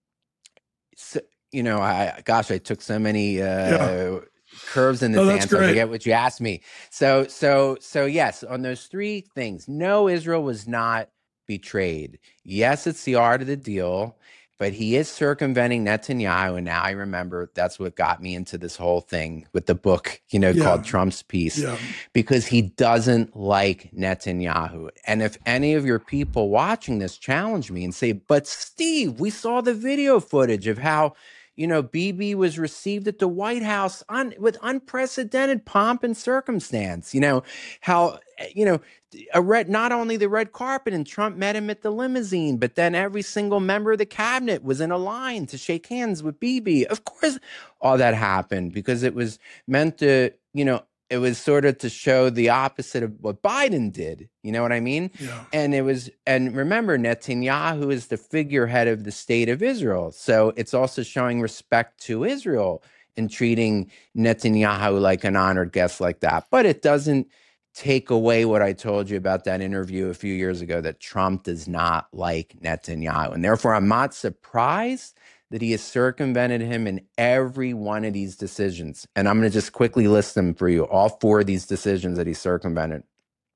I took so many curves in this answer. I forget what you asked me. So yes, on those three things, no, Israel was not betrayed. Yes, it's the art of the deal, but he is circumventing Netanyahu. And now I remember that's what got me into this whole thing with the book, called Trump's Peace, because he doesn't like Netanyahu. And if any of your people watching this challenge me and say, but Steve, we saw the video footage of how, Bibi was received at the White House with unprecedented pomp and circumstance, how, not only the red carpet and Trump met him at the limousine, but then every single member of the cabinet was in a line to shake hands with Bibi. Of course, all that happened because it was meant to, it was sort of to show the opposite of what Biden did. You know what I mean? Yeah. And remember, Netanyahu is the figurehead of the state of Israel. So it's also showing respect to Israel in treating Netanyahu like an honored guest like that. But it doesn't take away what I told you about that interview a few years ago, that Trump does not like Netanyahu. And therefore, I'm not surprised that he has circumvented him in every one of these decisions. And I'm going to just quickly list them for you, all four of these decisions that he circumvented.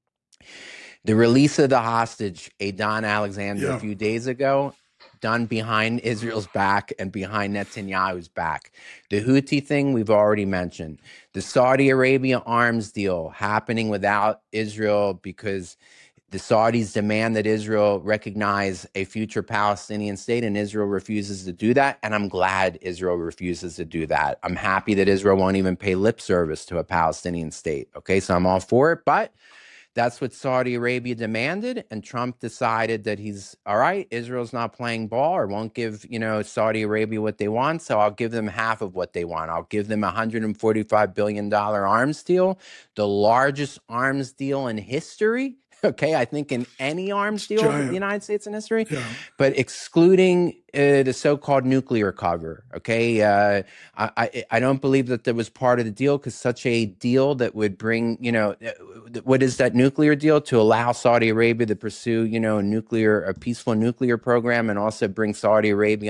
The release of the hostage, Adon Alexander, a few days ago, done behind Israel's back and behind Netanyahu's back. The Houthi thing we've already mentioned. The Saudi Arabia arms deal happening without Israel because the Saudis demand that Israel recognize a future Palestinian state, and Israel refuses to do that. And I'm glad Israel refuses to do that. I'm happy that Israel won't even pay lip service to a Palestinian state. Okay, so I'm all for it, but that's what Saudi Arabia demanded, and Trump decided that he's all right. Israel's not playing ball or won't give, Saudi Arabia what they want, so I'll give them half of what they want. I'll give them a $145 billion arms deal, the largest arms deal in history. Okay, I think in any arms deal in the United States in history, but excluding the so-called nuclear cover. Okay, I don't believe that that was part of the deal, because such a deal that would bring, what is that nuclear deal? To allow Saudi Arabia to pursue, a peaceful nuclear program, and also bring Saudi Arabia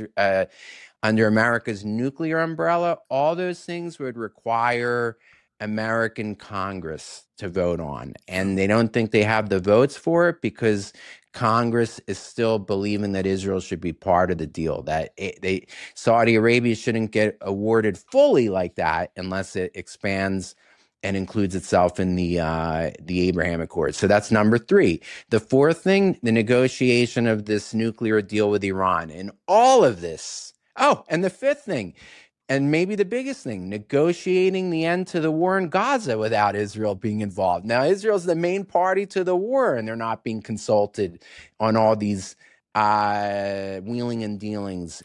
under America's nuclear umbrella. All those things would require American Congress to vote on, and they don't think they have the votes for it because Congress is still believing that Israel should be part of the deal, that Saudi Arabia shouldn't get awarded fully like that unless it expands and includes itself in the Abraham Accords. So that's number three. The fourth thing, the negotiation of this nuclear deal with Iran, and all of this. Oh, and the fifth thing, and maybe the biggest thing, negotiating the end to the war in Gaza without Israel being involved. Now, Israel's the main party to the war, and they're not being consulted on all these wheeling and dealings.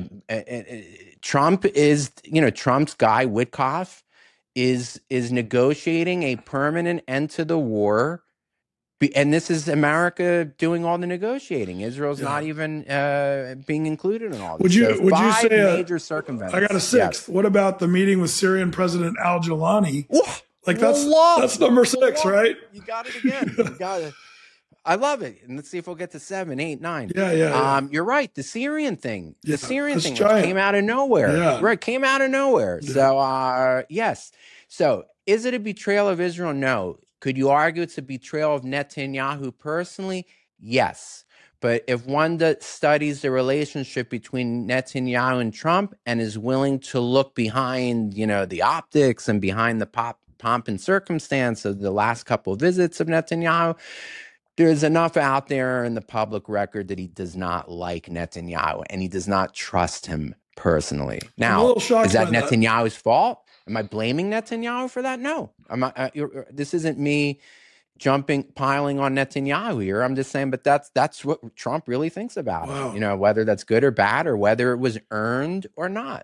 Trump is, Trump's guy, Witkoff, is negotiating a permanent end to the war. And this is America doing all the negotiating. Israel's not even being incled in all this. Would you say major circumventions? I got a sixth. Yes. What about the meeting with Syrian President Al-Jolani? Like that's number six, right? You got it again. You got it. I love it. And let's see if we'll get to 7, 8, 9. Yeah. You're right. The Syrian thing. The Syrian thing came out of nowhere. Yeah. Right. Came out of nowhere. Yeah. So yes. So is it a betrayal of Israel? No. Could you argue it's a betrayal of Netanyahu personally? Yes. But if one studies the relationship between Netanyahu and Trump and is willing to look behind, the optics and behind the pomp and circumstance of the last couple of visits of Netanyahu, there's enough out there in the public record that he does not like Netanyahu and he does not trust him personally. Now, is that Netanyahu's fault? Am I blaming Netanyahu for that? No. This isn't me piling on Netanyahu here. I'm just saying, but that's what Trump really thinks about it. Whether that's good or bad or whether it was earned or not.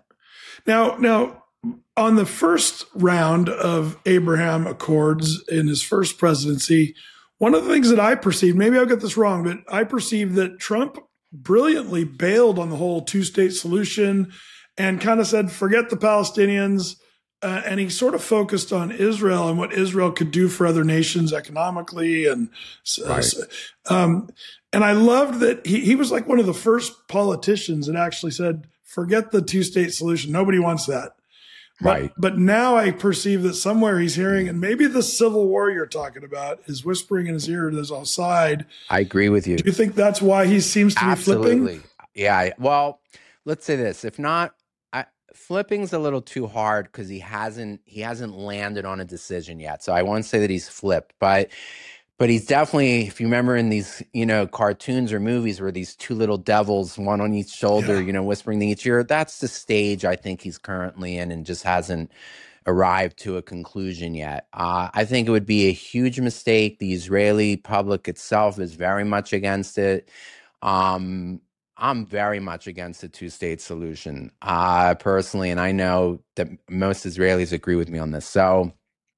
Now, on the first round of Abraham Accords in his first presidency, one of the things that I perceived, maybe I'll get this wrong, but I perceived that Trump brilliantly bailed on the whole two-state solution and kind of said, forget the Palestinians. And he sort of focused on Israel and what Israel could do for other nations economically. Right. And I loved that he was like one of the first politicians that actually said, forget the two-state solution. Nobody wants that. Right. But now I perceive that somewhere he's hearing, and maybe the civil war you're talking about is whispering in his ear to his side. I agree with you. Do you think that's why he seems to be flipping? Yeah. Well, let's say this. If not, flipping's a little too hard because he hasn't landed on a decision yet. So I won't say that he's flipped, but he's definitely, if you remember in these, cartoons or movies where these two little devils, one on each shoulder, whispering to each ear, that's the stage I think he's currently in and just hasn't arrived to a conclusion yet. I think it would be a huge mistake. The Israeli public itself is very much against it. I'm very much against the two-state solution, personally, and I know that most Israelis agree with me on this. So,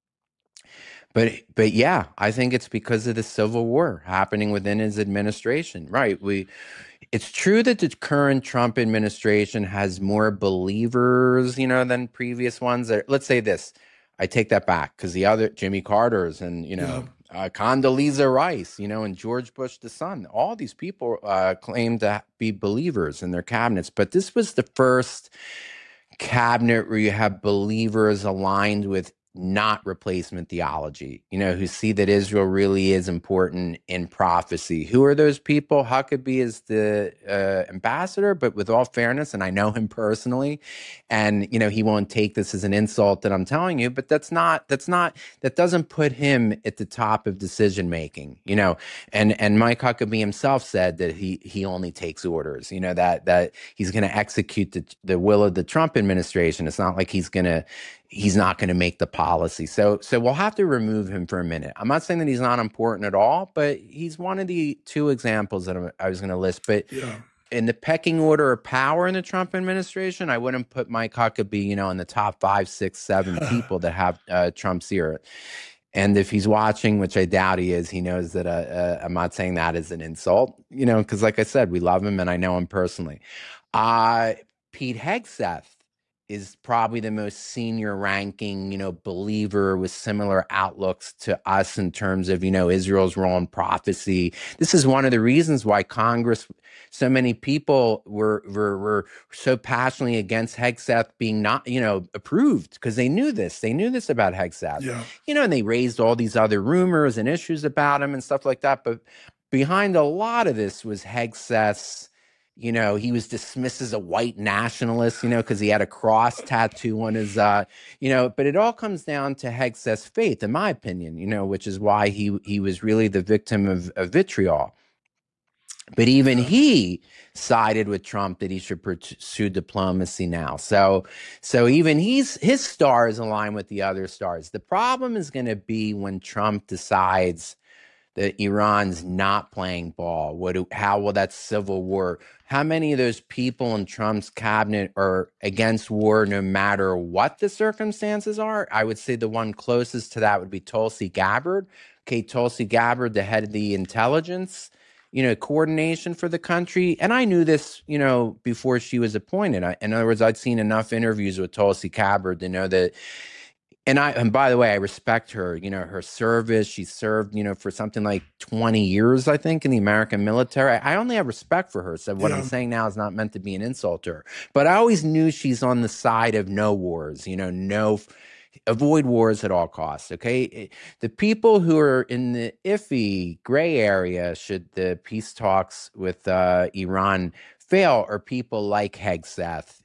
but yeah, I think it's because of the civil war happening within his administration. Right? It's true that the current Trump administration has more believers, than previous ones. Let's say this. I take that back because the other Jimmy Carter's and Condoleezza Rice, and George Bush the son, all these people claim to be believers in their cabinets. But this was the first cabinet where you have believers aligned with not replacement theology, who see that Israel really is important in prophecy. Who are those people? Huckabee is the ambassador, but with all fairness, and I know him personally, and he won't take this as an insult that I'm telling you, but that doesn't put him at the top of decision making, and Mike Huckabee himself said that he only takes orders, that he's going to execute the will of the Trump administration. It's not like he's not going to make the policy. So we'll have to remove him for a minute. I'm not saying that he's not important at all, but he's one of the two examples that I was going to list. But in the pecking order of power in the Trump administration, I wouldn't put Mike Huckabee, in the top 5, 6, 7 people that have Trump's ear. And if he's watching, which I doubt he is, he knows that I'm not saying that as an insult, because like I said, we love him and I know him personally. Pete Hegseth is probably the most senior ranking, believer with similar outlooks to us in terms of, Israel's role in prophecy. This is one of the reasons why Congress, so many people were so passionately against Hegseth being not, approved because they knew this. They knew this about Hegseth, and they raised all these other rumors and issues about him and stuff like that. But behind a lot of this was Hegseth's, he was dismissed as a white nationalist, because he had a cross tattoo on his, but it all comes down to Hegseth's faith, in my opinion, which is why he was really the victim of vitriol. But even he sided with Trump that he should pursue diplomacy now. So even his star is aligned with the other stars. The problem is going to be when Trump decides that Iran's not playing ball. How will that civil war? How many of those people in Trump's cabinet are against war no matter what the circumstances are? I would say the one closest to that would be Tulsi Gabbard. Okay, Tulsi Gabbard, the head of the intelligence, coordination for the country. And I knew this, before she was appointed. In other words, I'd seen enough interviews with Tulsi Gabbard to know that. And by the way, I respect her, her service. She served, for something like 20 years, I think, in the American military. I only have respect for her. So what I'm saying now is not meant to be an insult to her. But I always knew she's on the side of no wars, avoid wars at all costs, okay? The people who are in the iffy gray area, should the peace talks with Iran fail, are people like Hegseth,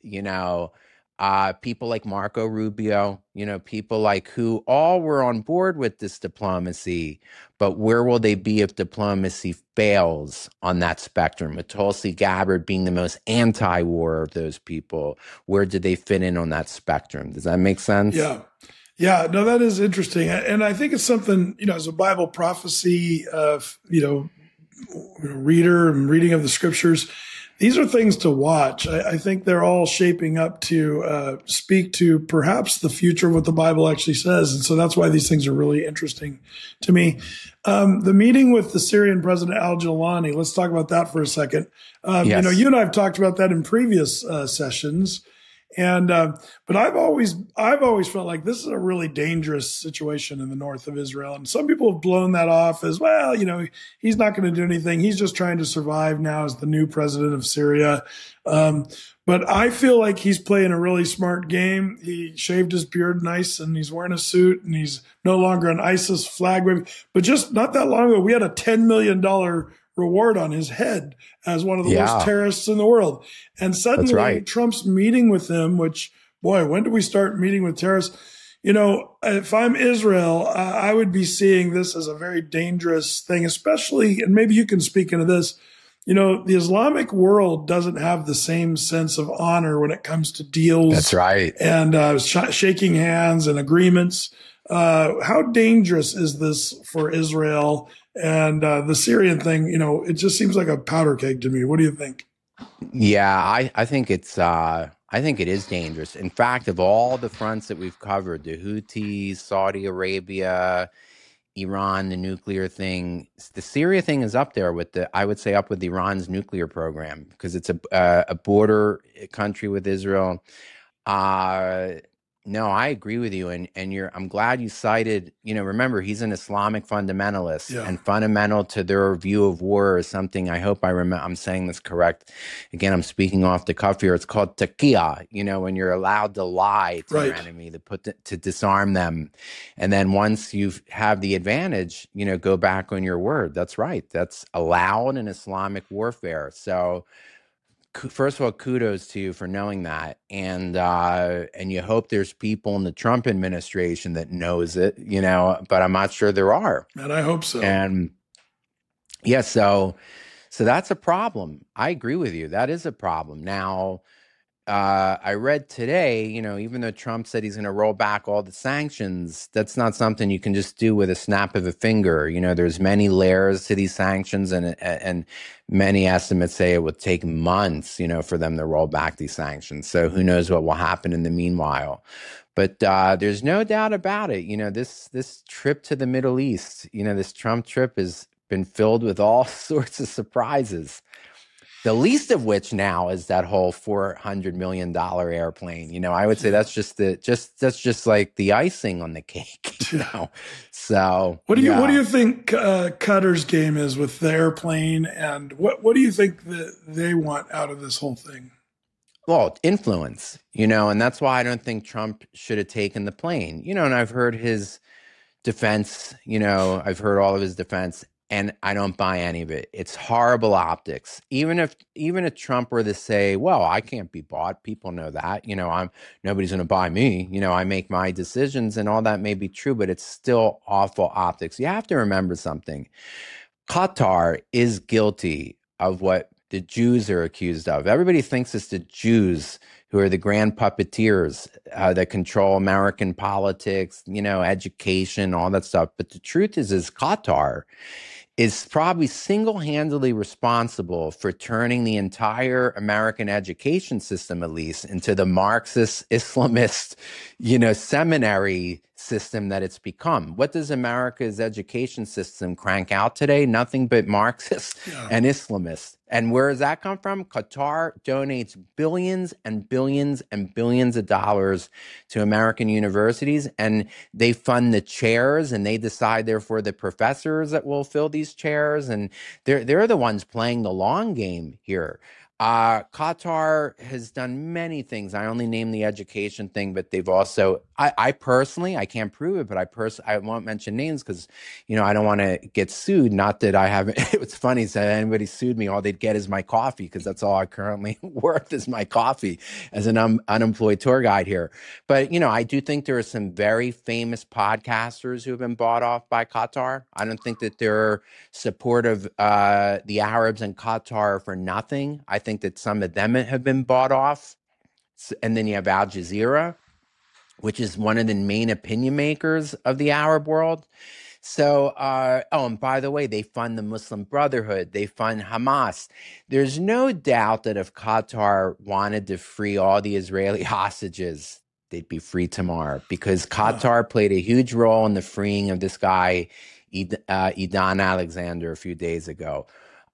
people like Marco Rubio, people like who all were on board with this diplomacy, but where will they be if diplomacy fails on that spectrum? With Tulsi Gabbard being the most anti-war of those people, where do they fit in on that spectrum? Does that make sense? Yeah, no, that is interesting. And I think it's something, as a Bible prophecy, reader and reading of the scriptures, these are things to watch. I think they're all shaping up to speak to perhaps the future of what the Bible actually says. And so that's why these things are really interesting to me. The meeting with the Syrian president, Al Jilani, let's talk about that for a second. Yes. You and I have talked about that in previous sessions. And but I've always felt like this is a really dangerous situation in the north of Israel, and some people have blown that off as well. He's not going to do anything. He's just trying to survive now as the new president of Syria. But I feel like he's playing a really smart game. He shaved his beard nice, and he's wearing a suit, and he's no longer an ISIS flag waving. But just not that long ago, we had a $10 million reward on his head as one of the worst terrorists in the world. And suddenly Trump's meeting with him, which, boy, when do we start meeting with terrorists? If I'm Israel, I would be seeing this as a very dangerous thing, especially, and maybe you can speak into this, the Islamic world doesn't have the same sense of honor when it comes to deals. That's right. And shaking hands and agreements. How dangerous is this for Israel? And the Syrian thing, it just seems like a powder keg to me. What do you think? Yeah, I think I think it is dangerous. In fact, of all the fronts that we've covered, the Houthis, Saudi Arabia, Iran, the nuclear thing, the Syria thing is up there with I would say up with Iran's nuclear program, because it's a border country with Israel. No, I agree with you, and I'm glad you cited. Remember, he's an Islamic fundamentalist, and fundamental to their view of war is something. I hope I'm saying this correct. Again, I'm speaking off the cuff here. It's called taqiyya. When you're allowed to lie to your enemy, to disarm them, and then once you have the advantage, go back on your word. That's right. That's allowed in Islamic warfare. So, first of all, kudos to you for knowing that, and you hope there's people in the Trump administration that knows it, but I'm not sure there are. And I hope so. And yeah, so that's a problem. I agree with you. That is a problem. Now, I read today, even though Trump said he's going to roll back all the sanctions, that's not something you can just do with a snap of a finger. There's many layers to these sanctions, and many estimates say it would take months, for them to roll back these sanctions. So who knows what will happen in the meanwhile. But there's no doubt about it. This trip to the Middle East, this Trump trip has been filled with all sorts of surprises. The least of which now is that whole $400 million airplane. I would say that's just like the icing on the cake. So what do you think Qatar's game is with the airplane, and what do you think that they want out of this whole thing? Well, influence, and that's why I don't think Trump should have taken the plane. And I've heard his defense. I've heard all of his defense. And I don't buy any of it. It's horrible optics. Even if Trump were to say, "Well, I can't be bought," people know that. Nobody's going to buy me. I make my decisions, and all that may be true, but it's still awful optics. You have to remember something. Qatar is guilty of what the Jews are accused of. Everybody thinks it's the Jews who are the grand puppeteers that control American politics, education, all that stuff. But the truth is Qatar is probably single-handedly responsible for turning the entire American education system, at least, into the Marxist, Islamist, seminary system that it's become. What does America's education system crank out today? Nothing but Marxist and Islamist. And where does that come from? Qatar donates billions and billions and billions of dollars to American universities, and they fund the chairs, and they decide, therefore, the professors that will fill these chairs, and they're the ones playing the long game here. Qatar has done many things. I only named the education thing, but they've also, I personally, I can't prove it, but I won't mention names because, I don't want to get sued. Not that I haven't, it's funny, so anybody sued me, all they'd get is my coffee, because that's all I currently worth is my coffee as an unemployed tour guide here. But, I do think there are some very famous podcasters who have been bought off by Qatar. I don't think that they're supportive of the Arabs and Qatar for nothing. I think that some of them have been bought off. And then you have Al Jazeera, which is one of the main opinion makers of the Arab world. So, oh, and by the way, they fund the Muslim Brotherhood. They fund Hamas. There's no doubt that if Qatar wanted to free all the Israeli hostages, they'd be free tomorrow because Yeah. Qatar played a huge role in the freeing of this guy, Idan Alexander, a few days ago.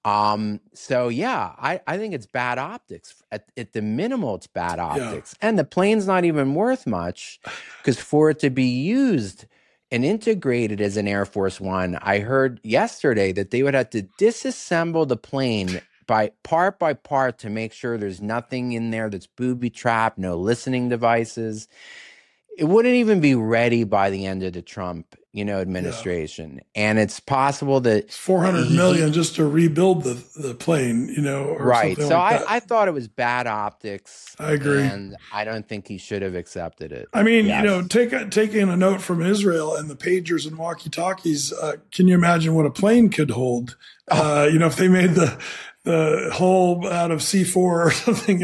So yeah, I think it's bad optics. At the minimal, it's bad Yeah. optics. And the plane's not even worth much because for it to be used and integrated as an Air Force One, I heard yesterday that they would have to disassemble the plane by part to make sure there's nothing in there that's booby trapped, no listening devices. It wouldn't even be ready by the end of the Trump, Yeah. administration. And it's possible that It's 400 he million just to rebuild the plane, or right. something So like I, that. I thought it was bad optics, I agree. and I don't think he should have accepted it. I mean, Yes. taking a note from Israel and the pagers and walkie-talkies, can you imagine what a plane could hold? Oh, If they made the hull out of C4 or something,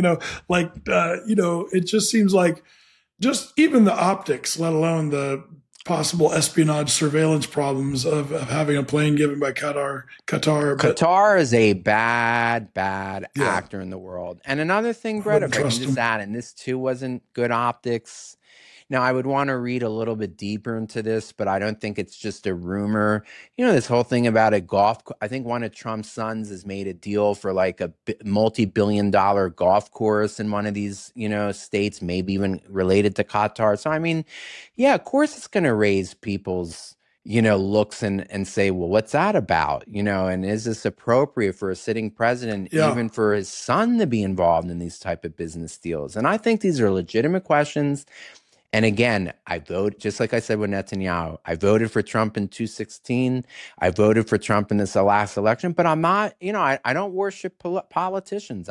it just seems like just even the optics, let alone the possible espionage surveillance problems of having a plane given by Qatar. But Qatar is a bad, bad yeah, actor in the world. And another thing, I Brett, wouldn't if I can trust just them. add, and this too wasn't good optics. Now, I would want to read a little bit deeper into this, but I don't think it's just a rumor. This whole thing about I think one of Trump's sons has made a deal for like a multi-billion-dollar golf course in one of these, states, maybe even related to Qatar. So, I mean, yeah, of course it's going to raise people's, looks and say, well, what's that about? And is this appropriate for a sitting president, Yeah, even for his son to be involved in these type of business deals? And I think these are legitimate questions. And again, I vote just like I said with Netanyahu. I voted for Trump in 2016. I voted for Trump in this last election, but I'm not, I don't worship politicians.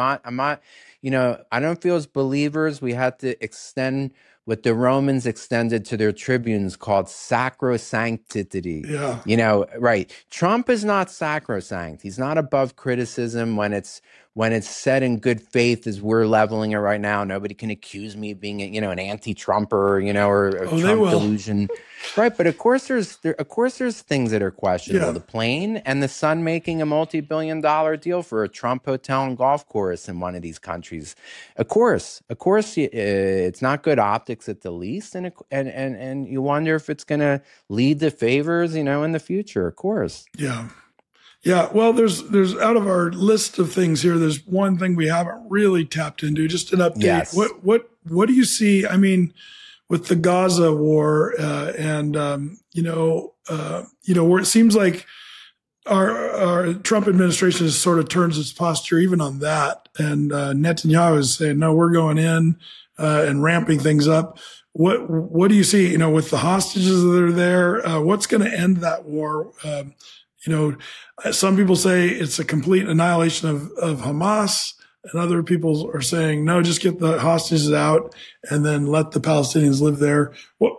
I don't feel as believers we had to extend what the Romans extended to their tribunes called sacrosanctity. yeah, Right. Trump is not sacrosanct. He's not above criticism when it's said in good faith as we're leveling it right now. Nobody can accuse me of being, an anti-Trumper, or a oh, they Trump will. delusion, right? But of course there's things that are questionable. Yeah, The plane and the son making a multi-billion-dollar deal for a Trump hotel and golf course in one of these countries. Of course, it's not good optics at the least, and you wonder if it's going to lead to favors, in the future. Of course, yeah. Yeah, well, there's out of our list of things here, there's one thing we haven't really tapped into. Just an update. yes. What do you see? I mean, with the Gaza war, and where it seems like our Trump administration has sort of turns its posture even on that, and Netanyahu is saying, no, we're going in and ramping things up. What do you see? With the hostages that are there, what's going to end that war? You some people say it's a complete annihilation of Hamas, and other people are saying, no, just get the hostages out and then let the Palestinians live there.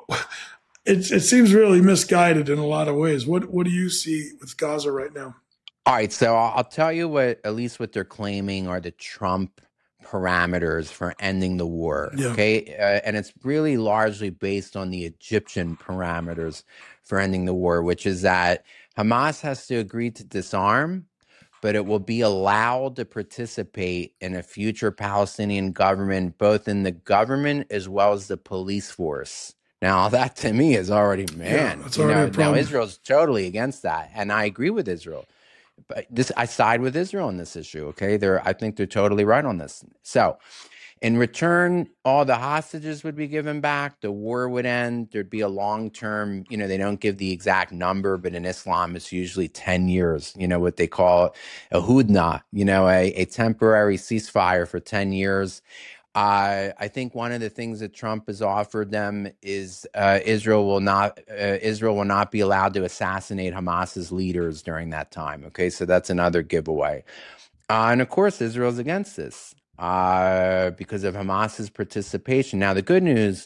It seems really misguided in a lot of ways. What do you see with Gaza right now? All right, so I'll tell you at least what they're claiming are the Trump parameters for ending the war. Yeah, Okay, and it's really largely based on the Egyptian parameters for ending the war, which is that Hamas has to agree to disarm, but it will be allowed to participate in a future Palestinian government, both in the government as well as the police force. Now, that to me is already, yeah, man, that's already a now problem. Israel's totally against that. And I agree with Israel. But I side with Israel on this issue. Okay. I think they're totally right on this. So, in return, all the hostages would be given back. The war would end. There'd be a long-term, they don't give the exact number, but in Islam, it's usually 10 years, what they call a hudna, a temporary ceasefire for 10 years. I think one of the things that Trump has offered them is Israel will not be allowed to assassinate Hamas's leaders during that time. Okay, so that's another giveaway. And of course, Israel's against this because of Hamas's participation. Now, the good news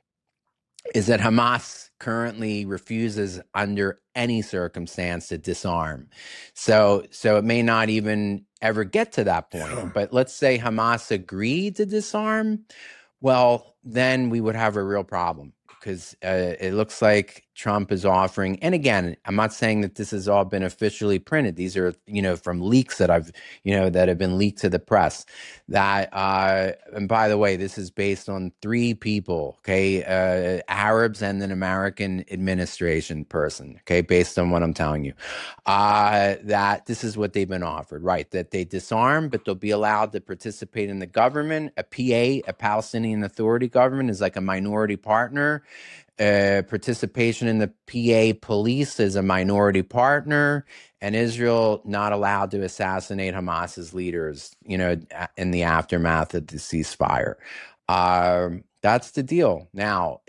is that Hamas currently refuses under any circumstance to disarm. So it may not even ever get to that point. Yeah, But let's say Hamas agreed to disarm, well, then we would have a real problem because it looks like Trump is offering, and again, I'm not saying that this has all been officially printed. These are, from leaks that that have been leaked to the press. That, and by the way, this is based on 3 people, okay, Arabs and an American administration person, okay, based on what I'm telling you. That this is what they've been offered, right? That they disarm, but they'll be allowed to participate in the government. A PA, a Palestinian Authority government, is like a minority partner. Participation in the PA police is a minority partner, and Israel not allowed to assassinate Hamas's leaders, in the aftermath of the ceasefire. That's the deal. Now,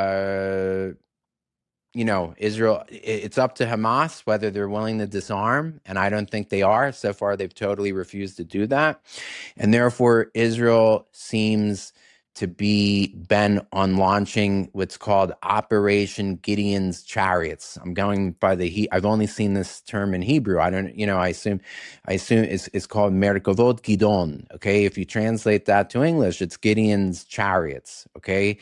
Israel, it's up to Hamas whether they're willing to disarm, and I don't think they are. So far, they've totally refused to do that. And therefore, Israel seems to be bent on launching what's called Operation Gideon's Chariots. I'm going by I've only seen this term in Hebrew. I don't, I assume it's called Merkavot Gidon. Okay. If you translate that to English, it's Gideon's Chariots. Okay.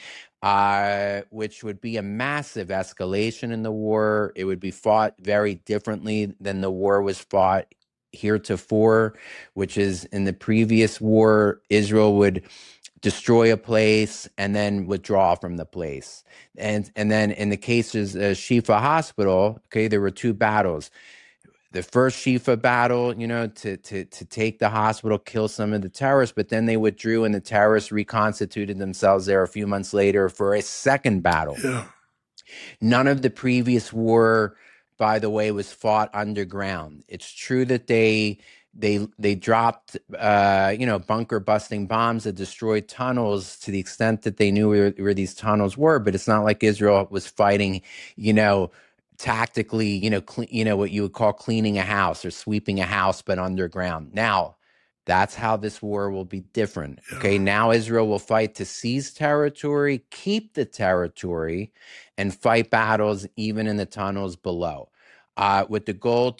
Which would be a massive escalation in the war. It would be fought very differently than the war was fought heretofore, which is in the previous war, Israel would destroy a place and then withdraw from the place. And then in the cases of Shifa Hospital, okay, there were 2 battles. The first Shifa battle, to take the hospital, kill some of the terrorists, but then they withdrew and the terrorists reconstituted themselves there a few months later for a second battle. Yeah. None of the previous war, by the way, was fought underground. It's true that they dropped, bunker busting bombs that destroyed tunnels to the extent that they knew where these tunnels were. But it's not like Israel was fighting, tactically, what you would call cleaning a house or sweeping a house, but underground. Now, that's how this war will be different. Okay, now Israel will fight to seize territory, keep the territory, and fight battles even in the tunnels below. With the goal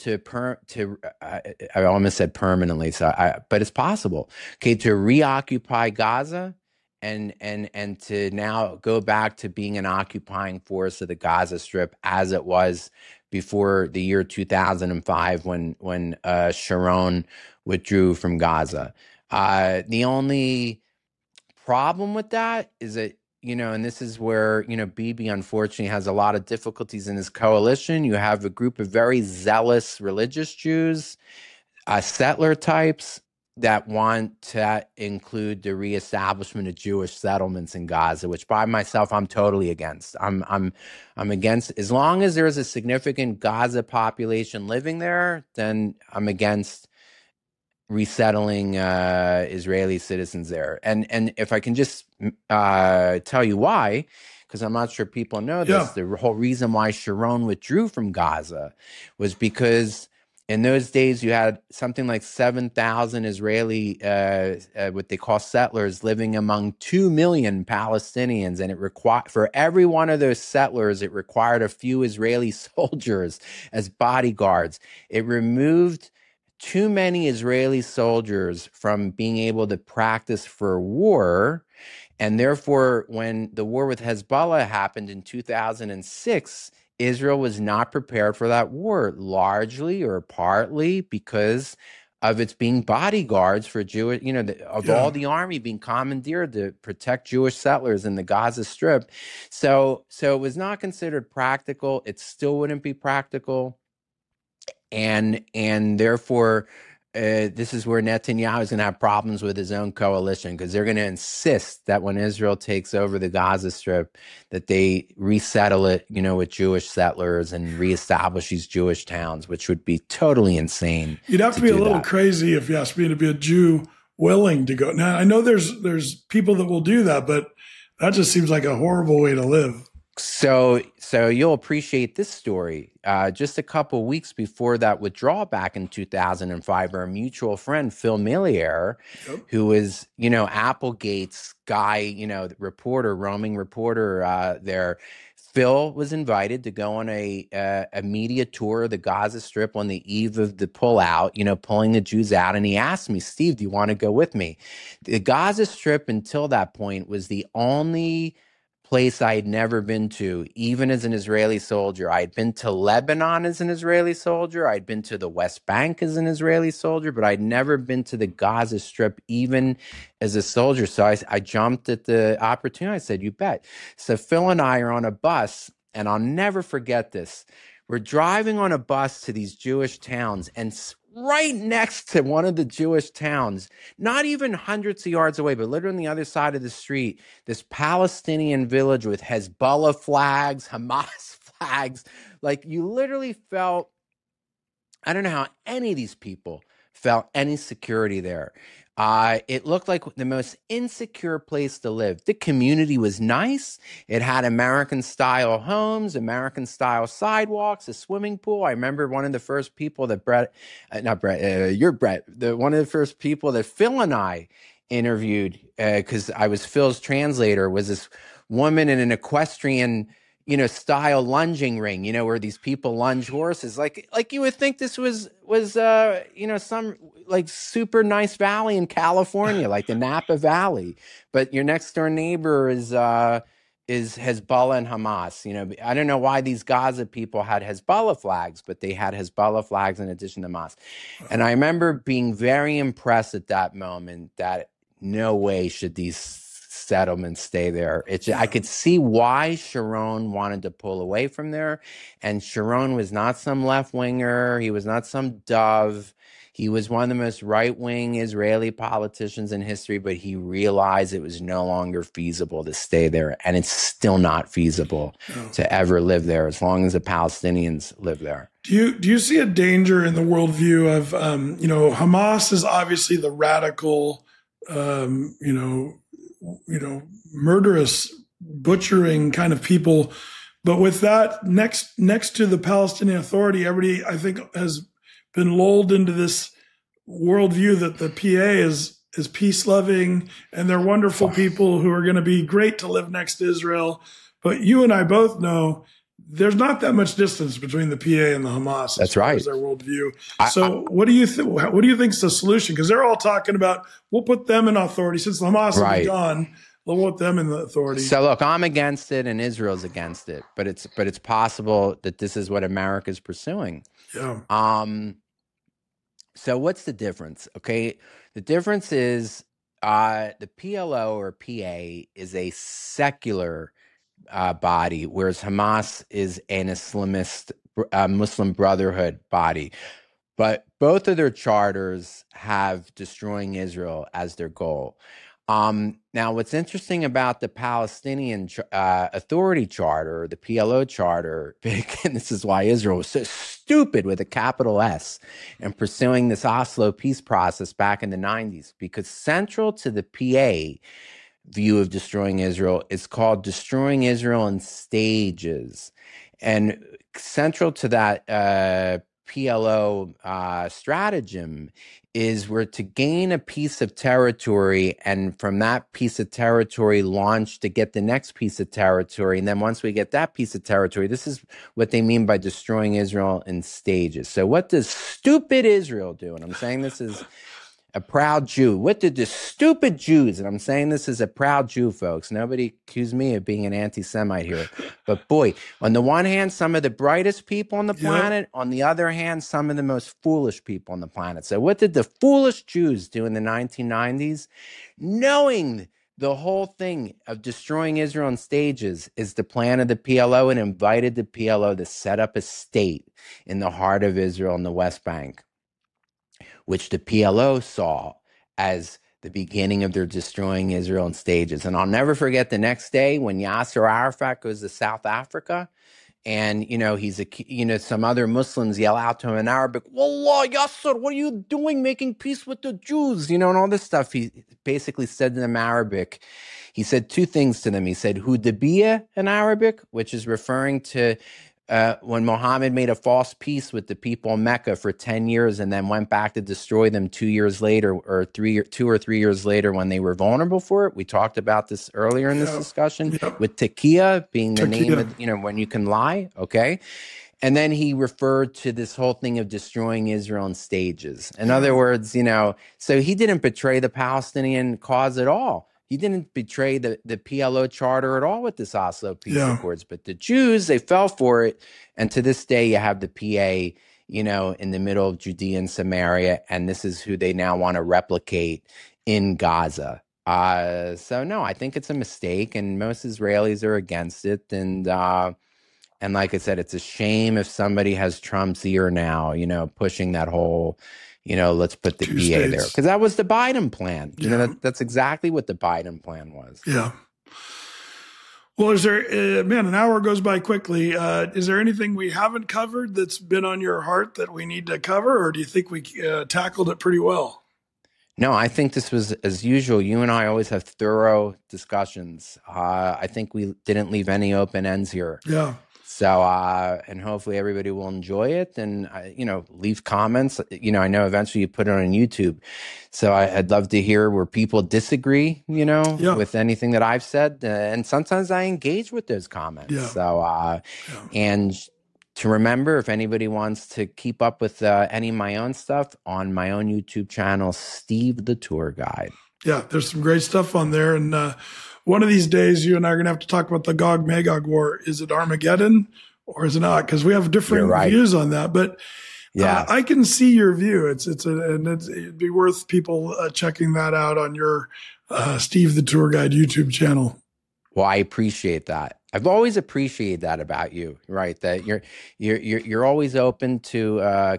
I almost said permanently, but it's possible. Okay, to reoccupy Gaza and to now go back to being an occupying force of the Gaza Strip as it was before the year 2005 when Sharon withdrew from Gaza. The only problem with that is that, and this is where, Bibi unfortunately has a lot of difficulties in his coalition. You have a group of very zealous religious Jews, settler types that want to include the reestablishment of Jewish settlements in Gaza, which by myself, I'm totally against. I'm against, as long as there's a significant Gaza population living there, then I'm against resettling Israeli citizens there. And if I can just tell you why, because I'm not sure people know this, the whole reason why Sharon withdrew from Gaza was because in those days you had something like 7,000 Israeli, what they call settlers, living among 2 million Palestinians. And it required, for every one of those settlers, it required a few Israeli soldiers as bodyguards. It removed too many Israeli soldiers from being able to practice for war. And therefore, when the war with Hezbollah happened in 2006, Israel was not prepared for that war, largely or partly because of its being bodyguards for Jewish, all the army being commandeered to protect Jewish settlers in the Gaza Strip. So it was not considered practical. It still wouldn't be practical. And therefore, this is where Netanyahu is going to have problems with his own coalition, because they're going to insist that when Israel takes over the Gaza Strip, that they resettle it, with Jewish settlers and reestablish these Jewish towns, which would be totally insane. You'd have to be a little crazy if you asked me to be a Jew willing to go. Now, I know there's people that will do that, but that just seems like a horrible way to live. So you'll appreciate this story. Just a couple weeks before that withdrawal back in 2005, our mutual friend, Phil Millier, who is, Applegate's guy, roaming reporter there, Phil was invited to go on a media tour of the Gaza Strip on the eve of the pullout, pulling the Jews out. And he asked me, Steve, do you want to go with me? The Gaza Strip until that point was the only place I had never been to, even as an Israeli soldier. I had been to Lebanon as an Israeli soldier. I'd been to the West Bank as an Israeli soldier, but I'd never been to the Gaza Strip, even as a soldier. So I jumped at the opportunity. I said, you bet. So Phil and I are on a bus, and I'll never forget this. We're driving on a bus to these Jewish towns, and right next to one of the Jewish towns, not even hundreds of yards away, but literally on the other side of the street, this Palestinian village with Hezbollah flags, Hamas flags. Like, you literally felt, I don't know how any of these people felt any security there. It looked like the most insecure place to live. The community was nice. It had American-style homes, American-style sidewalks, a swimming pool. I remember one of the first people that one of the first people that Phil and I interviewed, because I was Phil's translator, was this woman in an equestrian style lunging ring, where these people lunge horses. Like you would think this was some like super nice valley in California, like the Napa Valley. But your next door neighbor is Hezbollah and Hamas. I don't know why these Gaza people had Hezbollah flags, but they had Hezbollah flags in addition to Hamas. And I remember being very impressed at that moment that no way should these settlements stay there. I could see why Sharon wanted to pull away from there. And Sharon was not some left-winger. He was not some dove. He was one of the most right-wing Israeli politicians in history, but he realized it was no longer feasible to stay there. And it's still not feasible to ever live there as long as the Palestinians live there. Do you see a danger in the worldview of, Hamas is obviously the radical, murderous, butchering kind of people. But with that, next to the Palestinian Authority, everybody, I think, has been lulled into this worldview that the PA is peace-loving and they're wonderful people who are going to be great to live next to Israel. But you and I both know there's not that much distance between the PA and the Hamas. That's right. As their worldview. So what do you think? What do you think is the solution? Because they're all talking about, we'll put them in authority since the Hamas will be gone. We'll put them in the authority. So look, I'm against it and Israel's against it, but it's possible that this is what America's pursuing. Yeah. So what's the difference? Okay, the difference is the PLO or PA is a secular body, whereas Hamas is an Islamist Muslim Brotherhood body. But both of their charters have destroying Israel as their goal. Now, what's interesting about the Palestinian Authority Charter, the PLO Charter, and this is why Israel was so stupid with a capital S and pursuing this Oslo peace process back in the 90s, because central to the PA view of destroying Israel is called destroying Israel in stages. And central to that PLO stratagem is we're to gain a piece of territory, and from that piece of territory launch to get the next piece of territory. And then once we get that piece of territory, this is what they mean by destroying Israel in stages. So what does stupid Israel do? And I'm saying this is a proud Jew. What did the stupid Jews, and I'm saying this is a proud Jew, folks. Nobody accuse me of being an anti-Semite here. But boy, on the one hand, some of the brightest people on the planet. On the other hand, some of the most foolish people on the planet. So what did the foolish Jews do in the 1990s? Knowing the whole thing of destroying Israel in stages is the plan of the PLO, and invited the PLO to set up a state in the heart of Israel in the West Bank, which the PLO saw as the beginning of their destroying Israel in stages. And I'll never forget the next day when Yasser Arafat goes to South Africa, and some other Muslims yell out to him in Arabic, "Wallah, Yasser, what are you doing making peace with the Jews?" And all this stuff. He basically said to them in Arabic. He said two things to them. He said Hudaybiyah in Arabic, which is referring to when Muhammad made a false peace with the people in Mecca for 10 years and then went back to destroy them 2 years later, or 2 or 3 years later when they were vulnerable for it. We talked about this earlier in this discussion, with Taqiyya being the name of, when you can lie, okay? And then he referred to this whole thing of destroying Israel in stages. In other words, so he didn't betray the Palestinian cause at all. he didn't betray the PLO charter at all with this Oslo peace Yeah. accords. But the Jews, they fell for it. And to this day, you have the PA, in the middle of Judea and Samaria. And this is who they now want to replicate in Gaza. So no, I think it's a mistake, and most Israelis are against it. And like I said, it's a shame if somebody has Trump's ear now, pushing that whole, let's put the PA there, because that was the Biden plan. That's exactly what the Biden plan was. Yeah. Well, is there, man, an hour goes by quickly. Is there anything we haven't covered that's been on your heart that we need to cover, or do you think we tackled it pretty well? No, I think this was, as usual, you and I always have thorough discussions. I think we didn't leave any open ends here. Yeah. So, and hopefully everybody will enjoy it and, leave comments. I know eventually you put it on YouTube. So I'd love to hear where people disagree, with anything that I've said. And sometimes I engage with those comments. Yeah. So, and to remember, if anybody wants to keep up with any of my own stuff on my own YouTube channel, Steve the Tour Guide. Yeah, there's some great stuff on there. And one of these days, you and I are going to have to talk about the Gog-Magog war. Is it Armageddon or is it not? Because we have different views on that. But I can see your view. It'd be worth people checking that out on your Steve the Tour Guide YouTube channel. Well, I appreciate that. I've always appreciated that about you, right? That you're always open to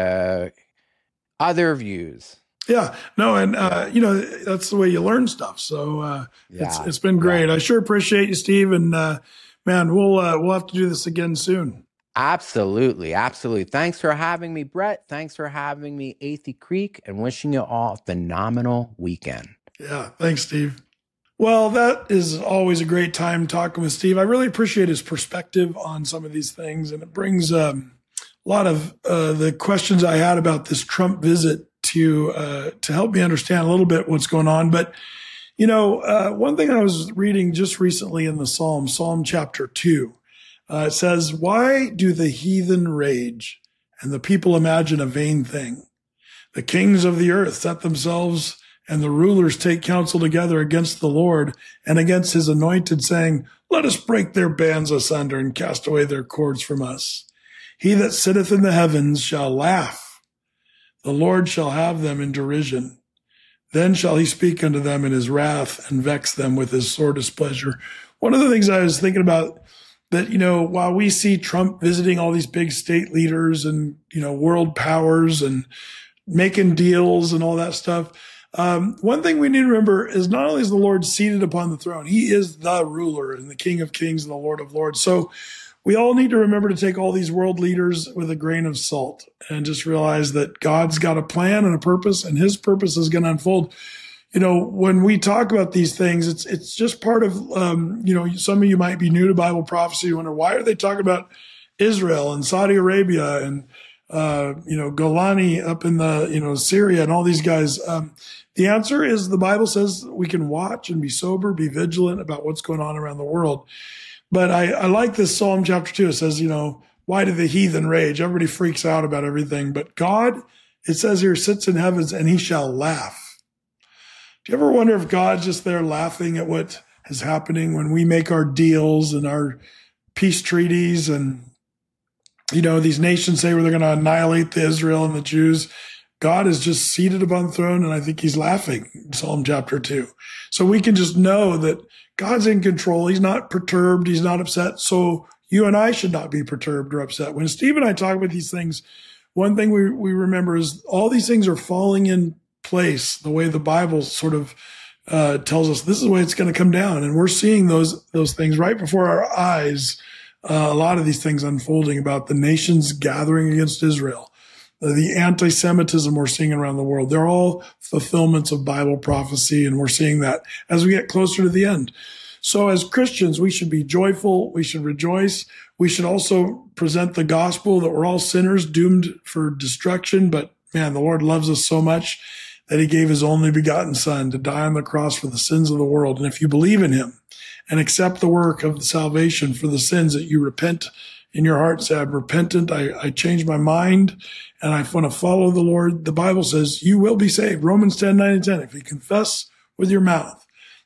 other views. Yeah, no, and that's the way you learn stuff. So it's been great. I sure appreciate you, Steve, and man, we'll have to do this again soon. Absolutely, absolutely. Thanks for having me, Brett. Thanks for having me, Athey Creek, and wishing you all a phenomenal weekend. Yeah, thanks, Steve. Well, that is always a great time talking with Steve. I really appreciate his perspective on some of these things, and it brings a lot of the questions I had about this Trump visit to help me understand a little bit what's going on. But, one thing I was reading just recently in the Psalm chapter 2, it says, "Why do the heathen rage and the people imagine a vain thing? The kings of the earth set themselves and the rulers take counsel together against the Lord and against his anointed, saying, let us break their bands asunder and cast away their cords from us. He that sitteth in the heavens shall laugh. The Lord shall have them in derision. Then shall he speak unto them in his wrath and vex them with his sore displeasure." One of the things I was thinking about that, while we see Trump visiting all these big state leaders and, world powers and making deals and all that stuff, one thing we need to remember is not only is the Lord seated upon the throne, he is the ruler and the King of Kings and the Lord of Lords. So we all need to remember to take all these world leaders with a grain of salt and just realize that God's got a plan and a purpose, and his purpose is going to unfold. When we talk about these things, it's just part of, some of you might be new to Bible prophecy. You wonder, why are they talking about Israel and Saudi Arabia and, Golani up in the, Syria and all these guys? The answer is the Bible says we can watch and be sober, be vigilant about what's going on around the world. But I like this Psalm chapter 2. It says, why do the heathen rage? Everybody freaks out about everything. But God, it says here, sits in heavens and he shall laugh. Do you ever wonder if God's just there laughing at what is happening when we make our deals and our peace treaties and, these nations say they're going to annihilate the Israel and the Jews? God is just seated upon the throne, and I think he's laughing, Psalm chapter 2. So we can just know that God's in control. He's not perturbed. He's not upset. So you and I should not be perturbed or upset. When Steve and I talk about these things, one thing we remember is all these things are falling in place the way the Bible sort of tells us this is the way it's going to come down. And we're seeing those things right before our eyes, a lot of these things unfolding about the nations gathering against Israel. The anti-Semitism we're seeing around the world, they're all fulfillments of Bible prophecy, and we're seeing that as we get closer to the end. So as Christians, we should be joyful. We should rejoice. We should also present the gospel that we're all sinners doomed for destruction. But man, the Lord loves us so much that he gave his only begotten son to die on the cross for the sins of the world. And if you believe in him and accept the work of salvation for the sins, that you repent in your heart, say, I'm repentant, I changed my mind, and I want to follow the Lord, the Bible says you will be saved. Romans 10:9 and 10. If you confess with your mouth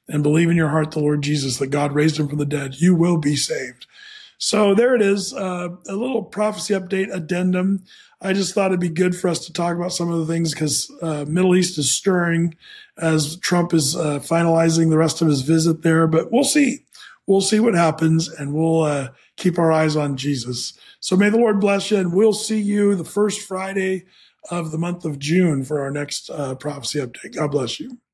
and believe in your heart the Lord Jesus, that God raised him from the dead, you will be saved. So there it is, a little prophecy update addendum. I just thought it'd be good for us to talk about some of the things because Middle East is stirring as Trump is finalizing the rest of his visit there. But we'll see. We'll see what happens, and we'll keep our eyes on Jesus. So may the Lord bless you, and we'll see you the first Friday of the month of June for our next prophecy update. God bless you.